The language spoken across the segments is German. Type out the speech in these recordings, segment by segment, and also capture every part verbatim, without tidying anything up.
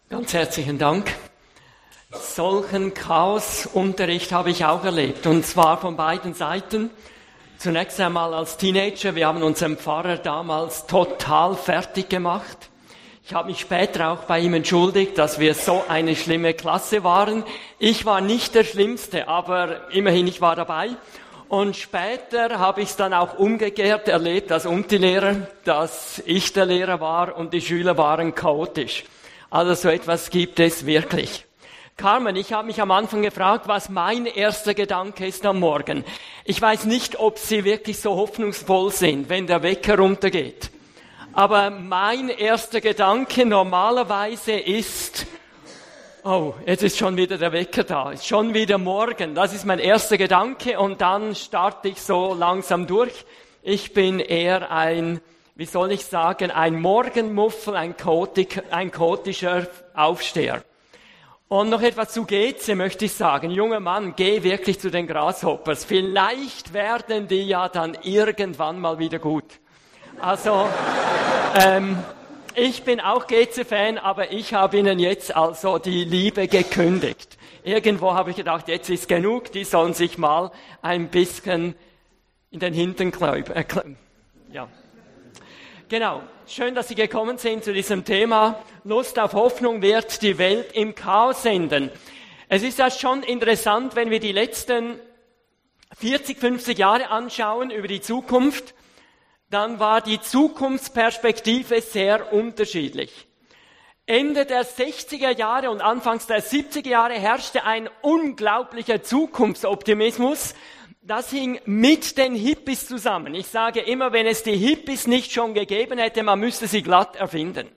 Ganz herzlichen Dank. Solchen Chaosunterricht habe ich auch erlebt, und zwar von beiden Seiten. Zunächst einmal als Teenager, wir haben unseren Pfarrer damals total fertig gemacht. Ich habe mich später auch bei ihm entschuldigt, dass wir so eine schlimme Klasse waren. Ich war nicht der Schlimmste, aber immerhin, ich war dabei. Und später habe ich es dann auch umgekehrt erlebt als Unti-Lehrer, dass ich der Lehrer war und die Schüler waren chaotisch. Also so etwas gibt es wirklich. Carmen, ich habe mich am Anfang gefragt, was mein erster Gedanke ist am Morgen. Ich weiß nicht, ob Sie wirklich so hoffnungsvoll sind, wenn der Wecker runtergeht. Aber mein erster Gedanke normalerweise ist, oh, jetzt ist schon wieder der Wecker da, ist schon wieder morgen. Das ist mein erster Gedanke und dann starte ich so langsam durch. Ich bin eher ein, wie soll ich sagen, ein Morgenmuffel, ein, chaotik, ein chaotischer Aufsteher. Und noch etwas zu Geze möchte ich sagen. Junger Mann, geh wirklich zu den Grasshoppers. Vielleicht werden die ja dann irgendwann mal wieder gut. Also, ähm, ich bin auch Geze-Fan, aber ich habe ihnen jetzt also die Liebe gekündigt. Irgendwo habe ich gedacht, jetzt ist genug, die sollen sich mal ein bisschen in den Hintern kläuben. Äh, ja. Genau. Schön, dass Sie gekommen sind zu diesem Thema. Lust auf Hoffnung wird die Welt im Chaos enden. Es ist ja schon interessant, wenn wir die letzten vierzig, fünfzig Jahre anschauen über die Zukunft, dann war die Zukunftsperspektive sehr unterschiedlich. Ende der sechziger Jahre und Anfangs der siebziger Jahre herrschte ein unglaublicher Zukunftsoptimismus. Das hing mit den Hippies zusammen. Ich sage immer, wenn es die Hippies nicht schon gegeben hätte, man müsste sie glatt erfinden.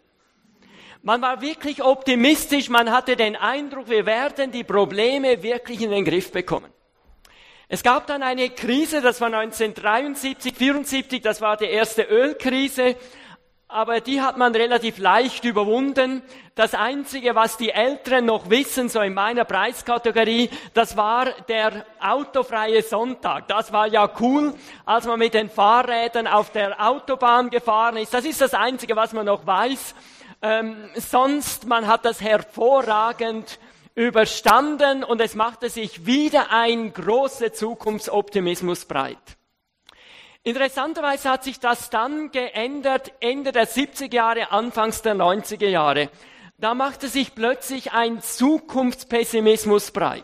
Man war wirklich optimistisch, man hatte den Eindruck, wir werden die Probleme wirklich in den Griff bekommen. Es gab dann eine Krise, das war neunzehnhundertdreiundsiebzig, vierundsiebzig, das war die erste Ölkrise, aber die hat man relativ leicht überwunden. Das Einzige, was die Älteren noch wissen, so in meiner Preiskategorie, das war der autofreie Sonntag. Das war ja cool, als man mit den Fahrrädern auf der Autobahn gefahren ist. Das ist das Einzige, was man noch weiß. Ähm, sonst, man hat das hervorragend überstanden und es machte sich wieder ein großer Zukunftsoptimismus breit. Interessanterweise hat sich das dann geändert, Ende der siebziger Jahre, Anfangs der neunziger Jahre. Da machte sich plötzlich ein Zukunftspessimismus breit.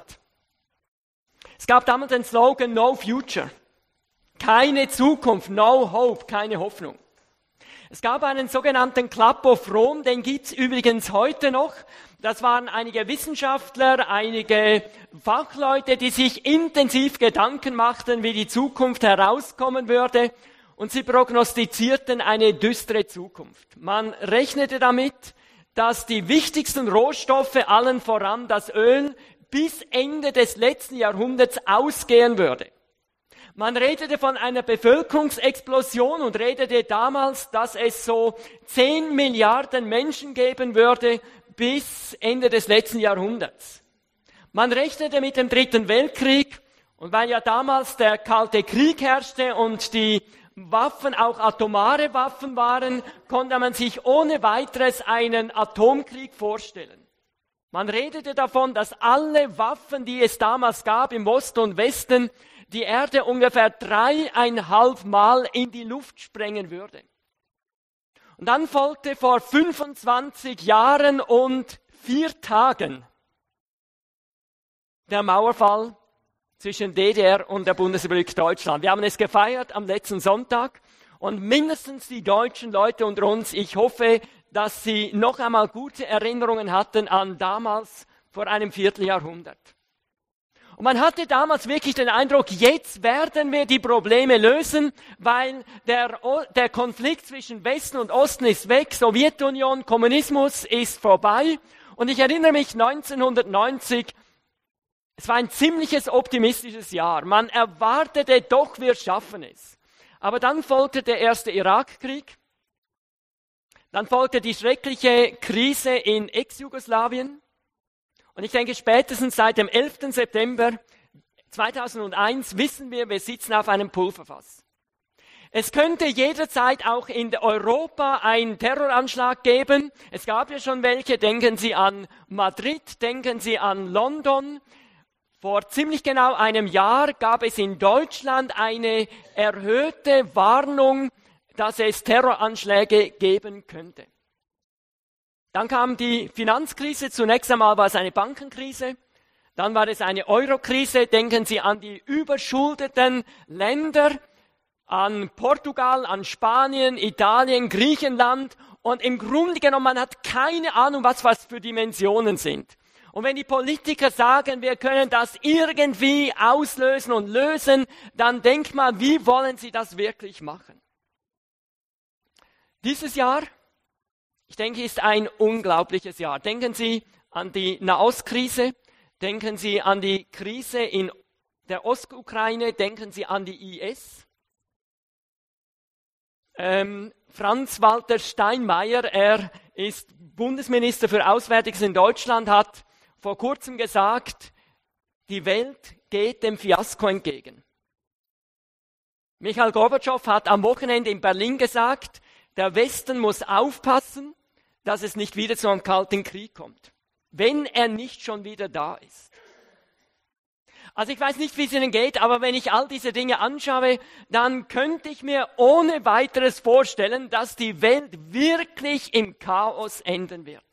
Es gab damals den Slogan No Future. Keine Zukunft, no hope, keine Hoffnung. Es gab einen sogenannten Club of Rome, den gibt's übrigens heute noch. Das waren einige Wissenschaftler, einige Fachleute, die sich intensiv Gedanken machten, wie die Zukunft herauskommen würde. Und sie prognostizierten eine düstere Zukunft. Man rechnete damit, dass die wichtigsten Rohstoffe, allen voran das Öl, bis Ende des letzten Jahrhunderts ausgehen würde. Man redete von einer Bevölkerungsexplosion und redete damals, dass es so zehn Milliarden Menschen geben würde bis Ende des letzten Jahrhunderts. Man rechnete mit dem Dritten Weltkrieg und weil ja damals der Kalte Krieg herrschte und die Waffen auch atomare Waffen waren, konnte man sich ohne weiteres einen Atomkrieg vorstellen. Man redete davon, dass alle Waffen, die es damals gab im Osten und Westen, die Erde ungefähr dreieinhalb Mal in die Luft sprengen würde. Und dann folgte vor fünfundzwanzig Jahren und vier Tagen der Mauerfall zwischen D D R und der Bundesrepublik Deutschland. Wir haben es gefeiert am letzten Sonntag und mindestens die deutschen Leute unter uns, ich hoffe, dass sie noch einmal gute Erinnerungen hatten an damals vor einem Vierteljahrhundert. Und man hatte damals wirklich den Eindruck, jetzt werden wir die Probleme lösen, weil der, der Konflikt zwischen Westen und Osten ist weg, Sowjetunion, Kommunismus ist vorbei. Und ich erinnere mich neunzehnhundertneunzig, es war ein ziemliches optimistisches Jahr. Man erwartete doch, wir schaffen es. Aber dann folgte der erste Irakkrieg, dann folgte die schreckliche Krise in Ex-Jugoslawien. Und ich denke, spätestens seit dem elften September zweitausendeins wissen wir, wir sitzen auf einem Pulverfass. Es könnte jederzeit auch in Europa einen Terroranschlag geben. Es gab ja schon welche. Denken Sie an Madrid, denken Sie an London. Vor ziemlich genau einem Jahr gab es in Deutschland eine erhöhte Warnung, dass es Terroranschläge geben könnte. Dann kam die Finanzkrise. Zunächst einmal war es eine Bankenkrise. Dann war es eine Eurokrise. Denken Sie an die überschuldeten Länder, an Portugal, an Spanien, Italien, Griechenland. Und im Grunde genommen, man hat keine Ahnung, was was für Dimensionen sind. Und wenn die Politiker sagen, wir können das irgendwie auslösen und lösen, dann denkt man, wie wollen sie das wirklich machen? Dieses Jahr, ich denke, ist ein unglaubliches Jahr. Denken Sie an die Nahostkrise, denken Sie an die Krise in der Ostukraine, denken Sie an die I S. Ähm, Franz-Walter Steinmeier, er ist Bundesminister für Auswärtiges in Deutschland, hat vor kurzem gesagt, die Welt geht dem Fiasko entgegen. Michail Gorbatschow hat am Wochenende in Berlin gesagt, der Westen muss aufpassen, dass es nicht wieder zu einem kalten Krieg kommt, wenn er nicht schon wieder da ist. Also ich weiß nicht, wie es Ihnen geht, aber wenn ich all diese Dinge anschaue, dann könnte ich mir ohne weiteres vorstellen, dass die Welt wirklich im Chaos enden wird.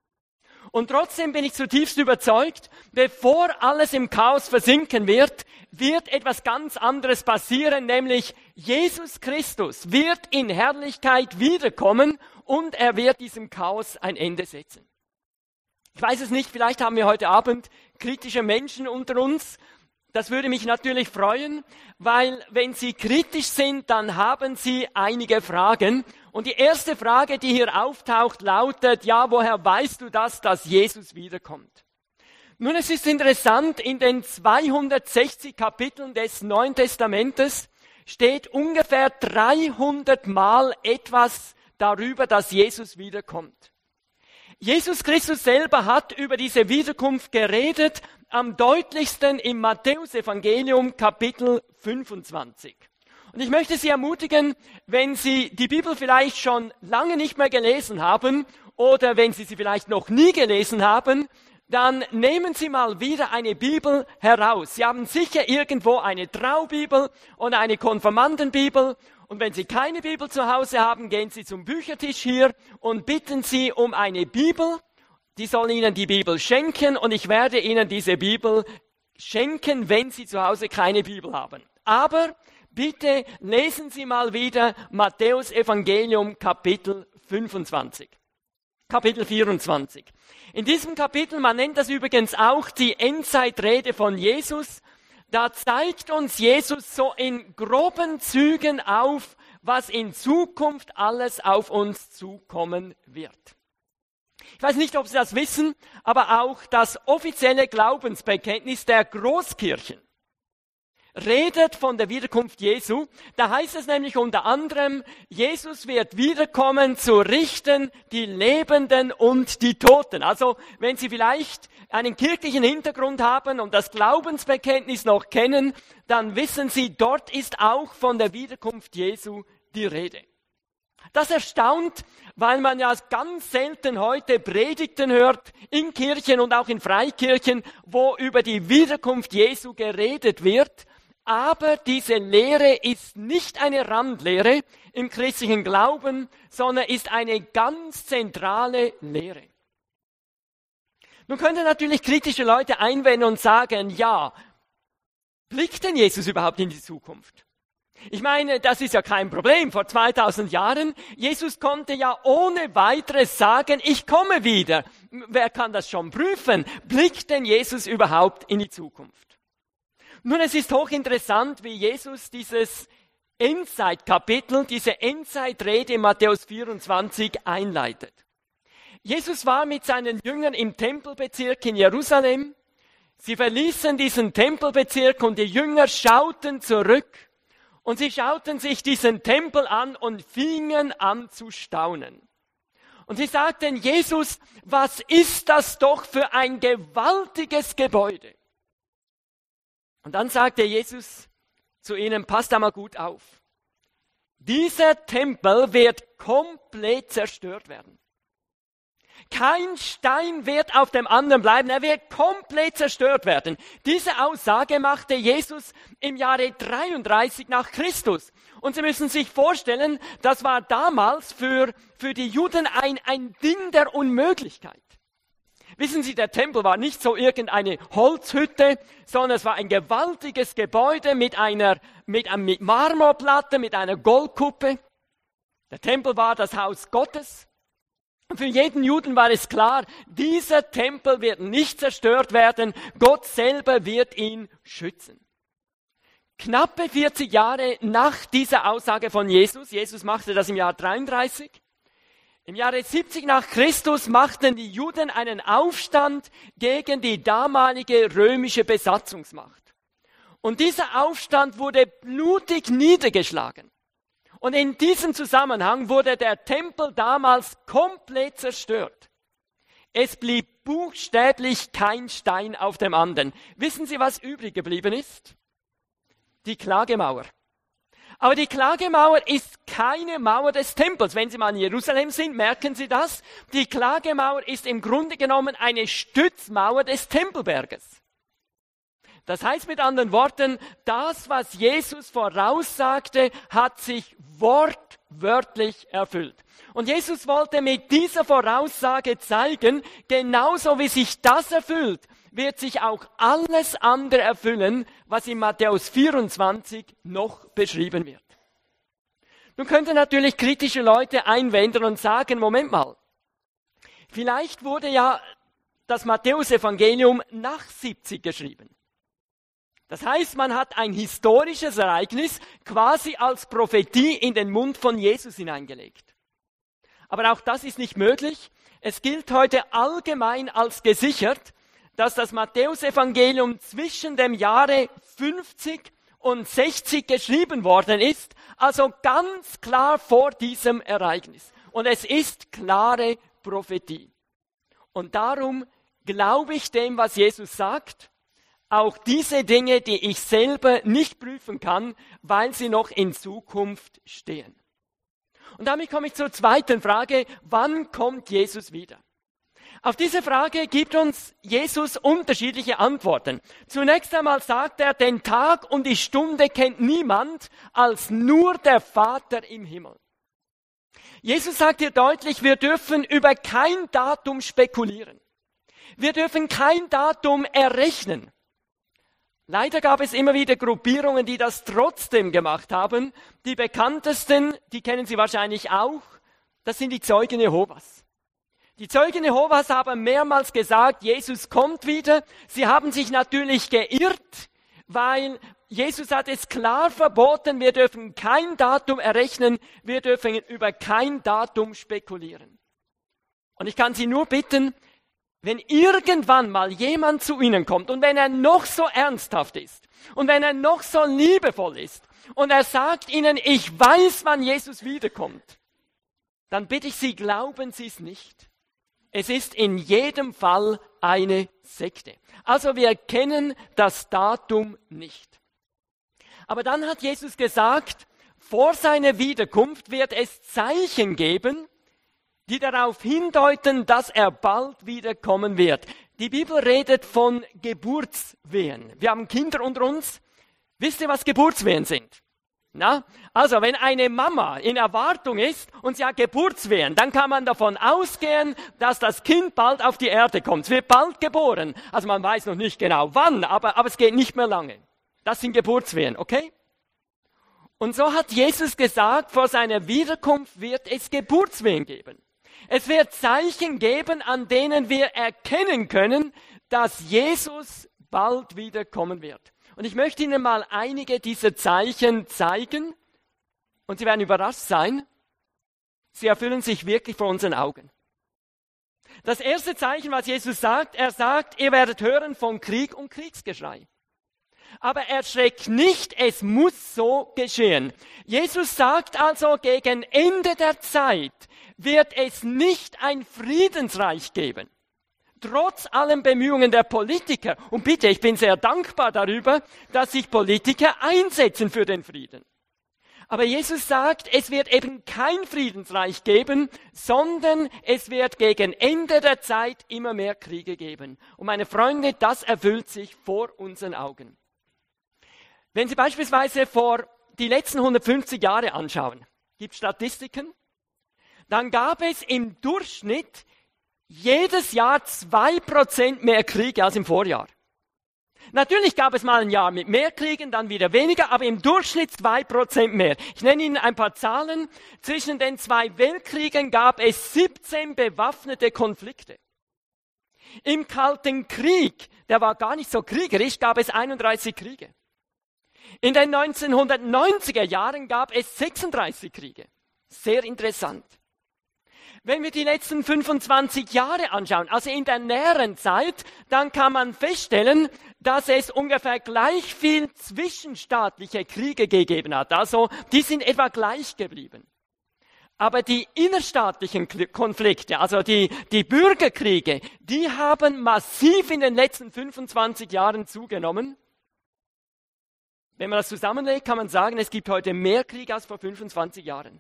Und trotzdem bin ich zutiefst überzeugt, bevor alles im Chaos versinken wird, wird etwas ganz anderes passieren, nämlich Jesus Christus wird in Herrlichkeit wiederkommen und er wird diesem Chaos ein Ende setzen. Ich weiß es nicht, vielleicht haben wir heute Abend kritische Menschen unter uns. Das würde mich natürlich freuen, weil wenn Sie kritisch sind, dann haben Sie einige Fragen. Und die erste Frage, die hier auftaucht, lautet, ja, woher weißt du das, dass Jesus wiederkommt? Nun, es ist interessant, in den zweihundertsechzig Kapiteln des Neuen Testamentes steht ungefähr dreihundert Mal etwas darüber, dass Jesus wiederkommt. Jesus Christus selber hat über diese Wiederkunft geredet, am deutlichsten im Matthäus-Evangelium Kapitel fünfundzwanzig. Und ich möchte Sie ermutigen, wenn Sie die Bibel vielleicht schon lange nicht mehr gelesen haben oder wenn Sie sie vielleicht noch nie gelesen haben, dann nehmen Sie mal wieder eine Bibel heraus. Sie haben sicher irgendwo eine Traubibel oder eine Konfirmandenbibel. Und wenn Sie keine Bibel zu Hause haben, gehen Sie zum Büchertisch hier und bitten Sie um eine Bibel. Die soll Ihnen die Bibel schenken und ich werde Ihnen diese Bibel schenken, wenn Sie zu Hause keine Bibel haben. Aber bitte lesen Sie mal wieder Matthäus Evangelium Kapitel fünfundzwanzig. Kapitel vierundzwanzig. In diesem Kapitel, man nennt das übrigens auch die Endzeitrede von Jesus, da zeigt uns Jesus so in groben Zügen auf, was in Zukunft alles auf uns zukommen wird. Ich weiß nicht, ob Sie das wissen, aber auch das offizielle Glaubensbekenntnis der Großkirchen redet von der Wiederkunft Jesu. Da heißt es nämlich unter anderem, Jesus wird wiederkommen zu richten die Lebenden und die Toten. Also wenn Sie vielleicht einen kirchlichen Hintergrund haben und das Glaubensbekenntnis noch kennen, dann wissen Sie, dort ist auch von der Wiederkunft Jesu die Rede. Das erstaunt, weil man ja ganz selten heute Predigten hört in Kirchen und auch in Freikirchen, wo über die Wiederkunft Jesu geredet wird. Aber diese Lehre ist nicht eine Randlehre im christlichen Glauben, sondern ist eine ganz zentrale Lehre. Nun können natürlich kritische Leute einwenden und sagen, ja, blickt denn Jesus überhaupt in die Zukunft? Ich meine, das ist ja kein Problem. Vor zweitausend Jahren, Jesus konnte ja ohne weiteres sagen, ich komme wieder. Wer kann das schon prüfen? Blickt denn Jesus überhaupt in die Zukunft? Nun, es ist hochinteressant, wie Jesus dieses Endzeitkapitel, diese Endzeitrede in Matthäus vierundzwanzig einleitet. Jesus war mit seinen Jüngern im Tempelbezirk in Jerusalem. Sie verließen diesen Tempelbezirk und die Jünger schauten zurück und sie schauten sich diesen Tempel an und fingen an zu staunen. Und sie sagten, Jesus, was ist das doch für ein gewaltiges Gebäude? Und dann sagte Jesus zu ihnen, passt einmal gut auf. dieser Tempel wird komplett zerstört werden. Kein Stein wird auf dem anderen bleiben, er wird komplett zerstört werden. Diese Aussage machte Jesus im Jahre dreiunddreißig nach Christus. Und Sie müssen sich vorstellen, das war damals für, für die Juden ein, ein Ding der Unmöglichkeit. Wissen Sie, der Tempel war nicht so irgendeine Holzhütte, sondern es war ein gewaltiges Gebäude mit einer mit, mit Marmorplatte, mit einer Goldkuppe. Der Tempel war das Haus Gottes. Und für jeden Juden war es klar, dieser Tempel wird nicht zerstört werden, Gott selber wird ihn schützen. Knappe vierzig Jahre nach dieser Aussage von Jesus, Jesus machte das im Jahr dreiunddreißig, im Jahre siebzig nach Christus machten die Juden einen Aufstand gegen die damalige römische Besatzungsmacht. Und dieser Aufstand wurde blutig niedergeschlagen. Und in diesem Zusammenhang wurde der Tempel damals komplett zerstört. Es blieb buchstäblich kein Stein auf dem anderen. Wissen Sie, was übrig geblieben ist? Die Klagemauer. Aber die Klagemauer ist keine Mauer des Tempels. Wenn Sie mal in Jerusalem sind, merken Sie das. Die Klagemauer ist im Grunde genommen eine Stützmauer des Tempelberges. Das heißt mit anderen Worten, das, was Jesus voraussagte, hat sich wortwörtlich erfüllt. Und Jesus wollte mit dieser Voraussage zeigen, genauso wie sich das erfüllt, wird sich auch alles andere erfüllen, was in Matthäus vierundzwanzig noch beschrieben wird. Nun könnten natürlich kritische Leute einwenden und sagen, Moment mal, vielleicht wurde ja das Matthäus-Evangelium nach siebzig geschrieben. Das heißt, man hat ein historisches Ereignis quasi als Prophetie in den Mund von Jesus hineingelegt. Aber auch das ist nicht möglich. Es gilt heute allgemein als gesichert, dass das Matthäus-Evangelium zwischen dem Jahre fünfzig und sechzig geschrieben worden ist, also ganz klar vor diesem Ereignis. Und es ist klare Prophetie. Und darum glaube ich dem, was Jesus sagt, auch diese Dinge, die ich selber nicht prüfen kann, weil sie noch in Zukunft stehen. Und damit komme ich zur zweiten Frage, wann kommt Jesus wieder? Auf diese Frage gibt uns Jesus unterschiedliche Antworten. Zunächst einmal sagt er, den Tag und die Stunde kennt niemand als nur der Vater im Himmel. Jesus sagt hier deutlich, wir dürfen über kein Datum spekulieren. Wir dürfen kein Datum errechnen. Leider gab es immer wieder Gruppierungen, die das trotzdem gemacht haben. Die bekanntesten, die kennen Sie wahrscheinlich auch, das sind die Zeugen Jehovas. Die Zeugen Jehovas haben mehrmals gesagt, Jesus kommt wieder. Sie haben sich natürlich geirrt, weil Jesus hat es klar verboten, wir dürfen kein Datum errechnen, wir dürfen über kein Datum spekulieren. Und ich kann Sie nur bitten, wenn irgendwann mal jemand zu Ihnen kommt und wenn er noch so ernsthaft ist und wenn er noch so liebevoll ist und er sagt Ihnen, ich weiß, wann Jesus wiederkommt, dann bitte ich Sie, glauben Sie es nicht. Es ist in jedem Fall eine Sekte. Also wir kennen das Datum nicht. Aber dann hat Jesus gesagt, vor seiner Wiederkunft wird es Zeichen geben, die darauf hindeuten, dass er bald wiederkommen wird. Die Bibel redet von Geburtswehen. Wir haben Kinder unter uns. Wisst ihr, was Geburtswehen sind? Na? Also, wenn eine Mama in Erwartung ist und sie hat Geburtswehen, dann kann man davon ausgehen, dass das Kind bald auf die Erde kommt. Es wird bald geboren. Also man weiß noch nicht genau wann, aber, aber es geht nicht mehr lange. Das sind Geburtswehen, okay? Und so hat Jesus gesagt, vor seiner Wiederkunft wird es Geburtswehen geben. Es wird Zeichen geben, an denen wir erkennen können, dass Jesus bald wiederkommen wird. Und ich möchte Ihnen mal einige dieser Zeichen zeigen. Und Sie werden überrascht sein. Sie erfüllen sich wirklich vor unseren Augen. Das erste Zeichen, was Jesus sagt, er sagt, ihr werdet hören von Krieg und Kriegsgeschrei. Aber erschreckt nicht, es muss so geschehen. Jesus sagt also, gegen Ende der Zeit wird es nicht ein Friedensreich geben. Trotz allen Bemühungen der Politiker. Und bitte, ich bin sehr dankbar darüber, dass sich Politiker einsetzen für den Frieden. Aber Jesus sagt, es wird eben kein Friedensreich geben, sondern es wird gegen Ende der Zeit immer mehr Kriege geben. Und meine Freunde, das erfüllt sich vor unseren Augen. Wenn Sie beispielsweise vor die letzten hundertfünfzig Jahre anschauen, gibt es Statistiken, dann gab es im Durchschnitt jedes Jahr zwei Prozent mehr Kriege als im Vorjahr. Natürlich gab es mal ein Jahr mit mehr Kriegen, dann wieder weniger, aber im Durchschnitt zwei Prozent mehr. Ich nenne Ihnen ein paar Zahlen. Zwischen den zwei Weltkriegen gab es siebzehn bewaffnete Konflikte. Im Kalten Krieg, der war gar nicht so kriegerisch, gab es einunddreißig Kriege. In den neunzehnhundertneunziger Jahren gab es sechsunddreißig Kriege. Sehr interessant. Wenn wir die letzten fünfundzwanzig Jahre anschauen, also in der näheren Zeit, dann kann man feststellen, dass es ungefähr gleich viel zwischenstaatliche Kriege gegeben hat. Also die sind etwa gleich geblieben. Aber die innerstaatlichen Konflikte, also die, die Bürgerkriege, die haben massiv in den letzten fünfundzwanzig Jahren zugenommen. Wenn man das zusammenlegt, kann man sagen, es gibt heute mehr Krieg als vor fünfundzwanzig Jahren.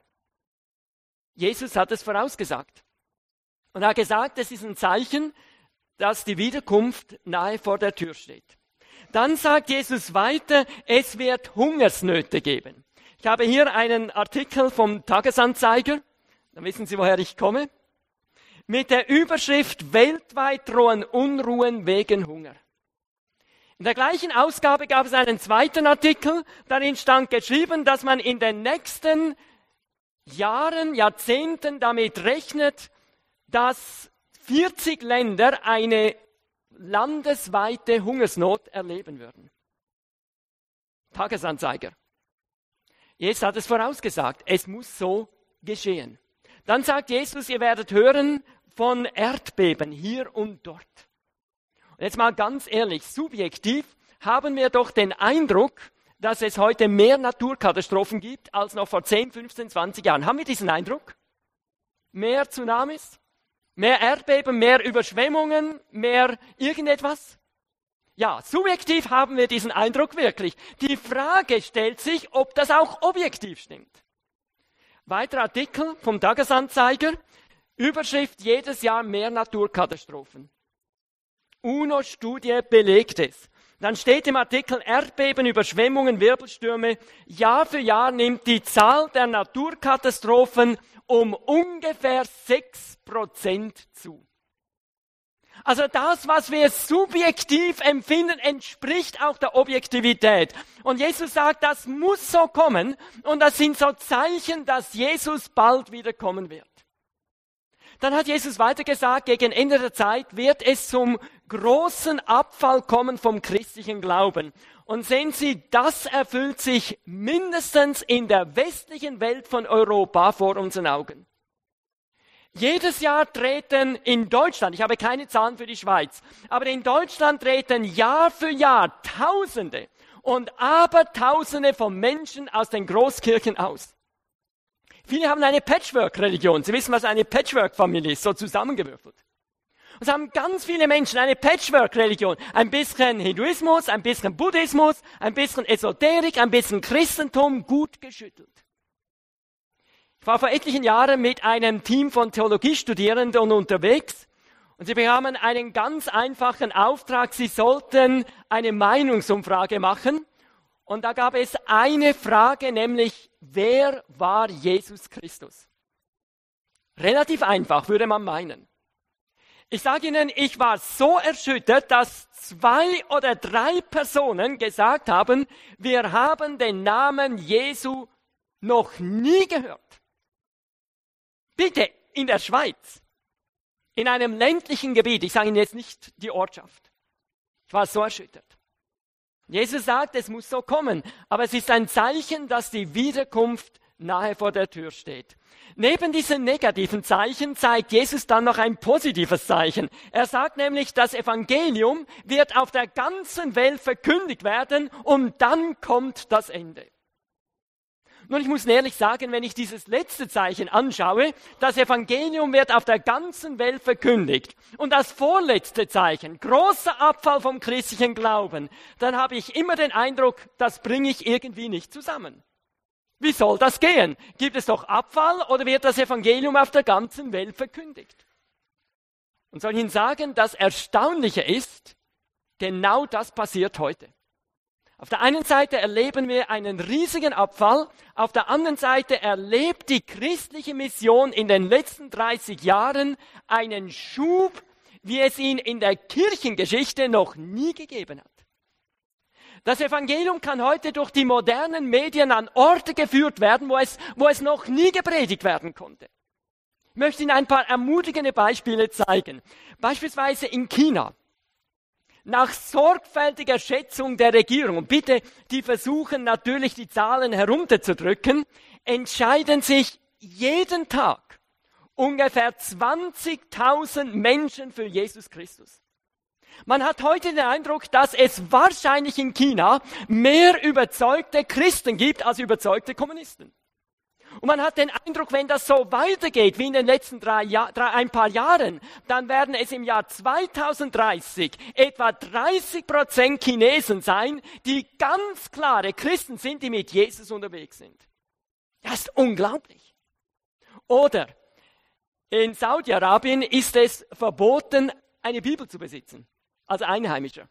Jesus hat es vorausgesagt. Und er hat gesagt, es ist ein Zeichen, dass die Wiederkunft nahe vor der Tür steht. Dann sagt Jesus weiter, es wird Hungersnöte geben. Ich habe hier einen Artikel vom Tagesanzeiger, dann wissen Sie, woher ich komme, mit der Überschrift weltweit drohen Unruhen wegen Hunger. In der gleichen Ausgabe gab es einen zweiten Artikel, darin stand geschrieben, dass man in den nächsten Jahren, Jahrzehnten damit rechnet, dass vierzig Länder eine landesweite Hungersnot erleben würden. Tagesanzeiger. Jesus hat es vorausgesagt, es muss so geschehen. Dann sagt Jesus, ihr werdet hören von Erdbeben hier und dort. Und jetzt mal ganz ehrlich, subjektiv haben wir doch den Eindruck, dass es heute mehr Naturkatastrophen gibt als noch vor zehn, fünfzehn, zwanzig Jahren. Haben wir diesen Eindruck? Mehr Tsunamis? Mehr Erdbeben, mehr Überschwemmungen, mehr irgendetwas? Ja, subjektiv haben wir diesen Eindruck wirklich. Die Frage stellt sich, ob das auch objektiv stimmt. Weiterer Artikel vom Tagesanzeiger, Überschrift, jedes Jahr mehr Naturkatastrophen. UNO-Studie belegt es. Dann steht im Artikel Erdbeben, Überschwemmungen, Wirbelstürme. Jahr für Jahr nimmt die Zahl der Naturkatastrophen um ungefähr sechs Prozent zu. Also das, was wir subjektiv empfinden, entspricht auch der Objektivität. Und Jesus sagt, das muss so kommen. Und das sind so Zeichen, dass Jesus bald wiederkommen wird. Dann hat Jesus weiter gesagt, gegen Ende der Zeit wird es zum großen Abfall kommen vom christlichen Glauben. Und sehen Sie, das erfüllt sich mindestens in der westlichen Welt von Europa vor unseren Augen. Jedes Jahr treten in Deutschland, ich habe keine Zahlen für die Schweiz, aber in Deutschland treten Jahr für Jahr Tausende und Abertausende von Menschen aus den Großkirchen aus. Viele haben eine Patchwork-Religion. Sie wissen, was eine Patchwork-Familie ist, so zusammengewürfelt. Und es haben ganz viele Menschen eine Patchwork-Religion. Ein bisschen Hinduismus, ein bisschen Buddhismus, ein bisschen Esoterik, ein bisschen Christentum, gut geschüttelt. Ich war vor etlichen Jahren mit einem Team von Theologiestudierenden unterwegs und sie bekamen einen ganz einfachen Auftrag. Sie sollten eine Meinungsumfrage machen. Und da gab es eine Frage, nämlich, wer war Jesus Christus? Relativ einfach, würde man meinen. Ich sage Ihnen, ich war so erschüttert, dass zwei oder drei Personen gesagt haben, wir haben den Namen Jesu noch nie gehört. Bitte, in der Schweiz, in einem ländlichen Gebiet, ich sage Ihnen jetzt nicht die Ortschaft. Ich war so erschüttert. Jesus sagt, es muss so kommen, aber es ist ein Zeichen, dass die Wiederkunft nahe vor der Tür steht. Neben diesen negativen Zeichen zeigt Jesus dann noch ein positives Zeichen. Er sagt nämlich, das Evangelium wird auf der ganzen Welt verkündigt werden und dann kommt das Ende. Nun, ich muss ehrlich sagen, wenn ich dieses letzte Zeichen anschaue, das Evangelium wird auf der ganzen Welt verkündigt. Und das vorletzte Zeichen, großer Abfall vom christlichen Glauben, dann habe ich immer den Eindruck, das bringe ich irgendwie nicht zusammen. Wie soll das gehen? Gibt es doch Abfall oder wird das Evangelium auf der ganzen Welt verkündigt? Und soll ich Ihnen sagen, das Erstaunliche ist, genau das passiert heute. Auf der einen Seite erleben wir einen riesigen Abfall, auf der anderen Seite erlebt die christliche Mission in den letzten dreißig Jahren einen Schub, wie es ihn in der Kirchengeschichte noch nie gegeben hat. Das Evangelium kann heute durch die modernen Medien an Orte geführt werden, wo es, wo es noch nie gepredigt werden konnte. Ich möchte Ihnen ein paar ermutigende Beispiele zeigen. Beispielsweise in China. Nach sorgfältiger Schätzung der Regierung, und bitte, die versuchen natürlich die Zahlen herunterzudrücken, entscheiden sich jeden Tag ungefähr zwanzigtausend Menschen für Jesus Christus. Man hat heute den Eindruck, dass es wahrscheinlich in China mehr überzeugte Christen gibt als überzeugte Kommunisten. Und man hat den Eindruck, wenn das so weitergeht wie in den letzten drei, Jahr, drei, ein paar Jahren, dann werden es im Jahr zweitausenddreißig etwa dreißig Prozent Chinesen sein, die ganz klare Christen sind, die mit Jesus unterwegs sind. Das ist unglaublich. Oder in Saudi-Arabien ist es verboten, eine Bibel zu besitzen, als Einheimischer.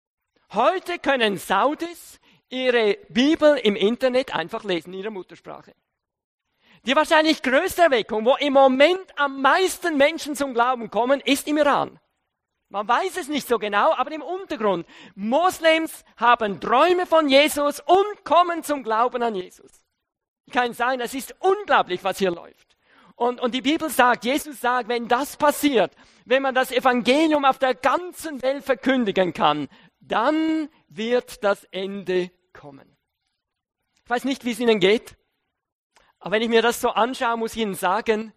Heute können Saudis ihre Bibel im Internet einfach lesen, in ihrer Muttersprache. Die wahrscheinlich größte Erweckung, wo im Moment am meisten Menschen zum Glauben kommen, ist im Iran. Man weiß es nicht so genau, aber im Untergrund. Moslems haben Träume von Jesus und kommen zum Glauben an Jesus. Ich kann sagen, es ist unglaublich, was hier läuft. Und, und die Bibel sagt, Jesus sagt, wenn das passiert, wenn man das Evangelium auf der ganzen Welt verkündigen kann, dann wird das Ende kommen. Ich weiß nicht, wie es Ihnen geht. Aber wenn ich mir das so anschaue, muss ich Ihnen sagen,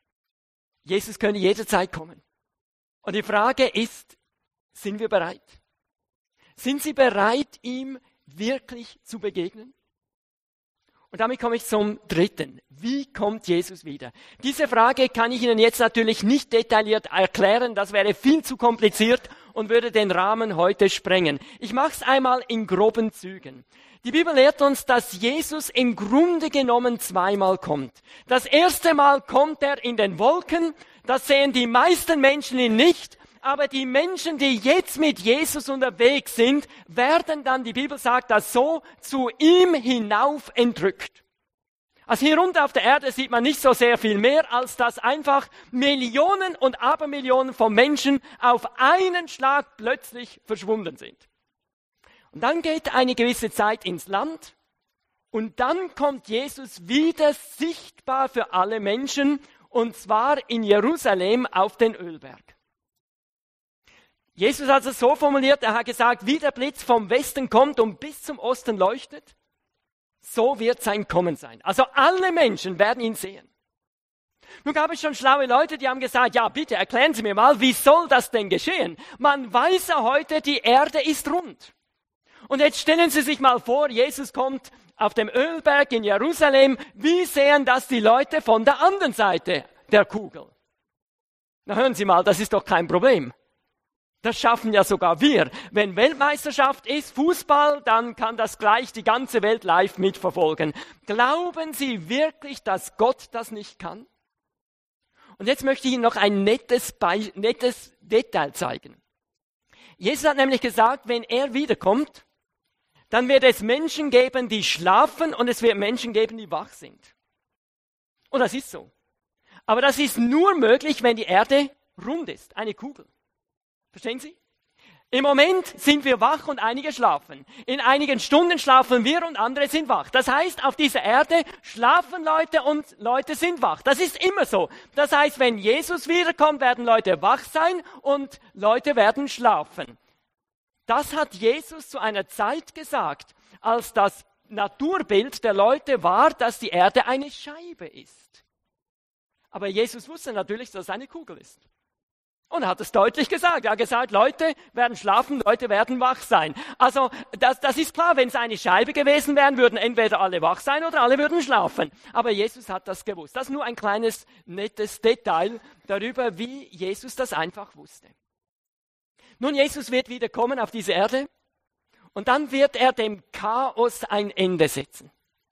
Jesus könnte jederzeit kommen. Und die Frage ist, sind wir bereit? Sind Sie bereit, ihm wirklich zu begegnen? Und damit komme ich zum dritten. Wie kommt Jesus wieder? Diese Frage kann ich Ihnen jetzt natürlich nicht detailliert erklären. Das wäre viel zu kompliziert und würde den Rahmen heute sprengen. Ich mache es einmal in groben Zügen. Die Bibel lehrt uns, dass Jesus im Grunde genommen zweimal kommt. Das erste Mal kommt er in den Wolken. Das sehen die meisten Menschen ihn nicht. Aber die Menschen, die jetzt mit Jesus unterwegs sind, werden dann, die Bibel sagt das so, zu ihm hinauf entrückt. Also hier unten auf der Erde sieht man nicht so sehr viel mehr, als dass einfach Millionen und Abermillionen von Menschen auf einen Schlag plötzlich verschwunden sind. Und dann geht eine gewisse Zeit ins Land und dann kommt Jesus wieder sichtbar für alle Menschen und zwar in Jerusalem auf den Ölberg. Jesus hat es so formuliert, er hat gesagt, wie der Blitz vom Westen kommt und bis zum Osten leuchtet, so wird sein Kommen sein. Also alle Menschen werden ihn sehen. Nun gab es schon schlaue Leute, die haben gesagt, ja bitte erklären Sie mir mal, wie soll das denn geschehen? Man weiß ja heute, die Erde ist rund. Und jetzt stellen Sie sich mal vor, Jesus kommt auf dem Ölberg in Jerusalem. Wie sehen das die Leute von der anderen Seite der Kugel? Na hören Sie mal, das ist doch kein Problem. Das schaffen ja sogar wir. Wenn Weltmeisterschaft ist, Fußball, dann kann das gleich die ganze Welt live mitverfolgen. Glauben Sie wirklich, dass Gott das nicht kann? Und jetzt möchte ich Ihnen noch ein nettes, Be- nettes Detail zeigen. Jesus hat nämlich gesagt, wenn er wiederkommt, dann wird es Menschen geben, die schlafen und es wird Menschen geben, die wach sind. Und das ist so. Aber das ist nur möglich, wenn die Erde rund ist, eine Kugel. Verstehen Sie? Im Moment sind wir wach und einige schlafen. In einigen Stunden schlafen wir und andere sind wach. Das heißt, auf dieser Erde schlafen Leute und Leute sind wach. Das ist immer so. Das heißt, wenn Jesus wiederkommt, werden Leute wach sein und Leute werden schlafen. Das hat Jesus zu einer Zeit gesagt, als das Naturbild der Leute war, dass die Erde eine Scheibe ist. Aber Jesus wusste natürlich, dass es eine Kugel ist. Und er hat es deutlich gesagt. Er hat gesagt, Leute werden schlafen, Leute werden wach sein. Also das, das ist klar, wenn es eine Scheibe gewesen wäre, würden entweder alle wach sein oder alle würden schlafen. Aber Jesus hat das gewusst. Das ist nur ein kleines, nettes Detail darüber, wie Jesus das einfach wusste. Nun, Jesus wird wieder kommen auf diese Erde und dann wird er dem Chaos ein Ende setzen.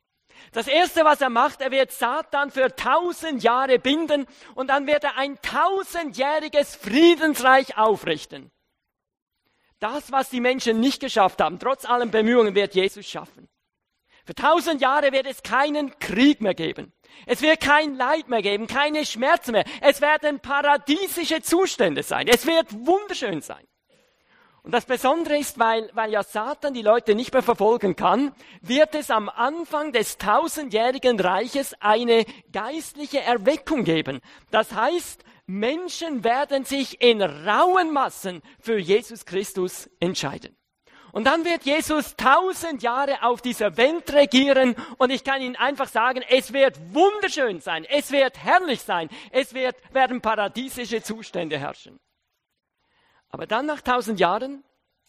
Das Erste, was er macht, er wird Satan für tausend Jahre binden und dann wird er ein tausendjähriges Friedensreich aufrichten. Das, was die Menschen nicht geschafft haben, trotz allen Bemühungen, wird Jesus schaffen. Für tausend Jahre wird es keinen Krieg mehr geben. Es wird kein Leid mehr geben, keine Schmerzen mehr. Es werden paradiesische Zustände sein. Es wird wunderschön sein. Und das Besondere ist, weil, weil ja Satan die Leute nicht mehr verfolgen kann, wird es am Anfang des tausendjährigen Reiches eine geistliche Erweckung geben. Das heißt, Menschen werden sich in rauen Massen für Jesus Christus entscheiden. Und dann wird Jesus tausend Jahre auf dieser Welt regieren und ich kann Ihnen einfach sagen, es wird wunderschön sein, es wird herrlich sein, es wird, werden paradiesische Zustände herrschen. Aber dann nach tausend Jahren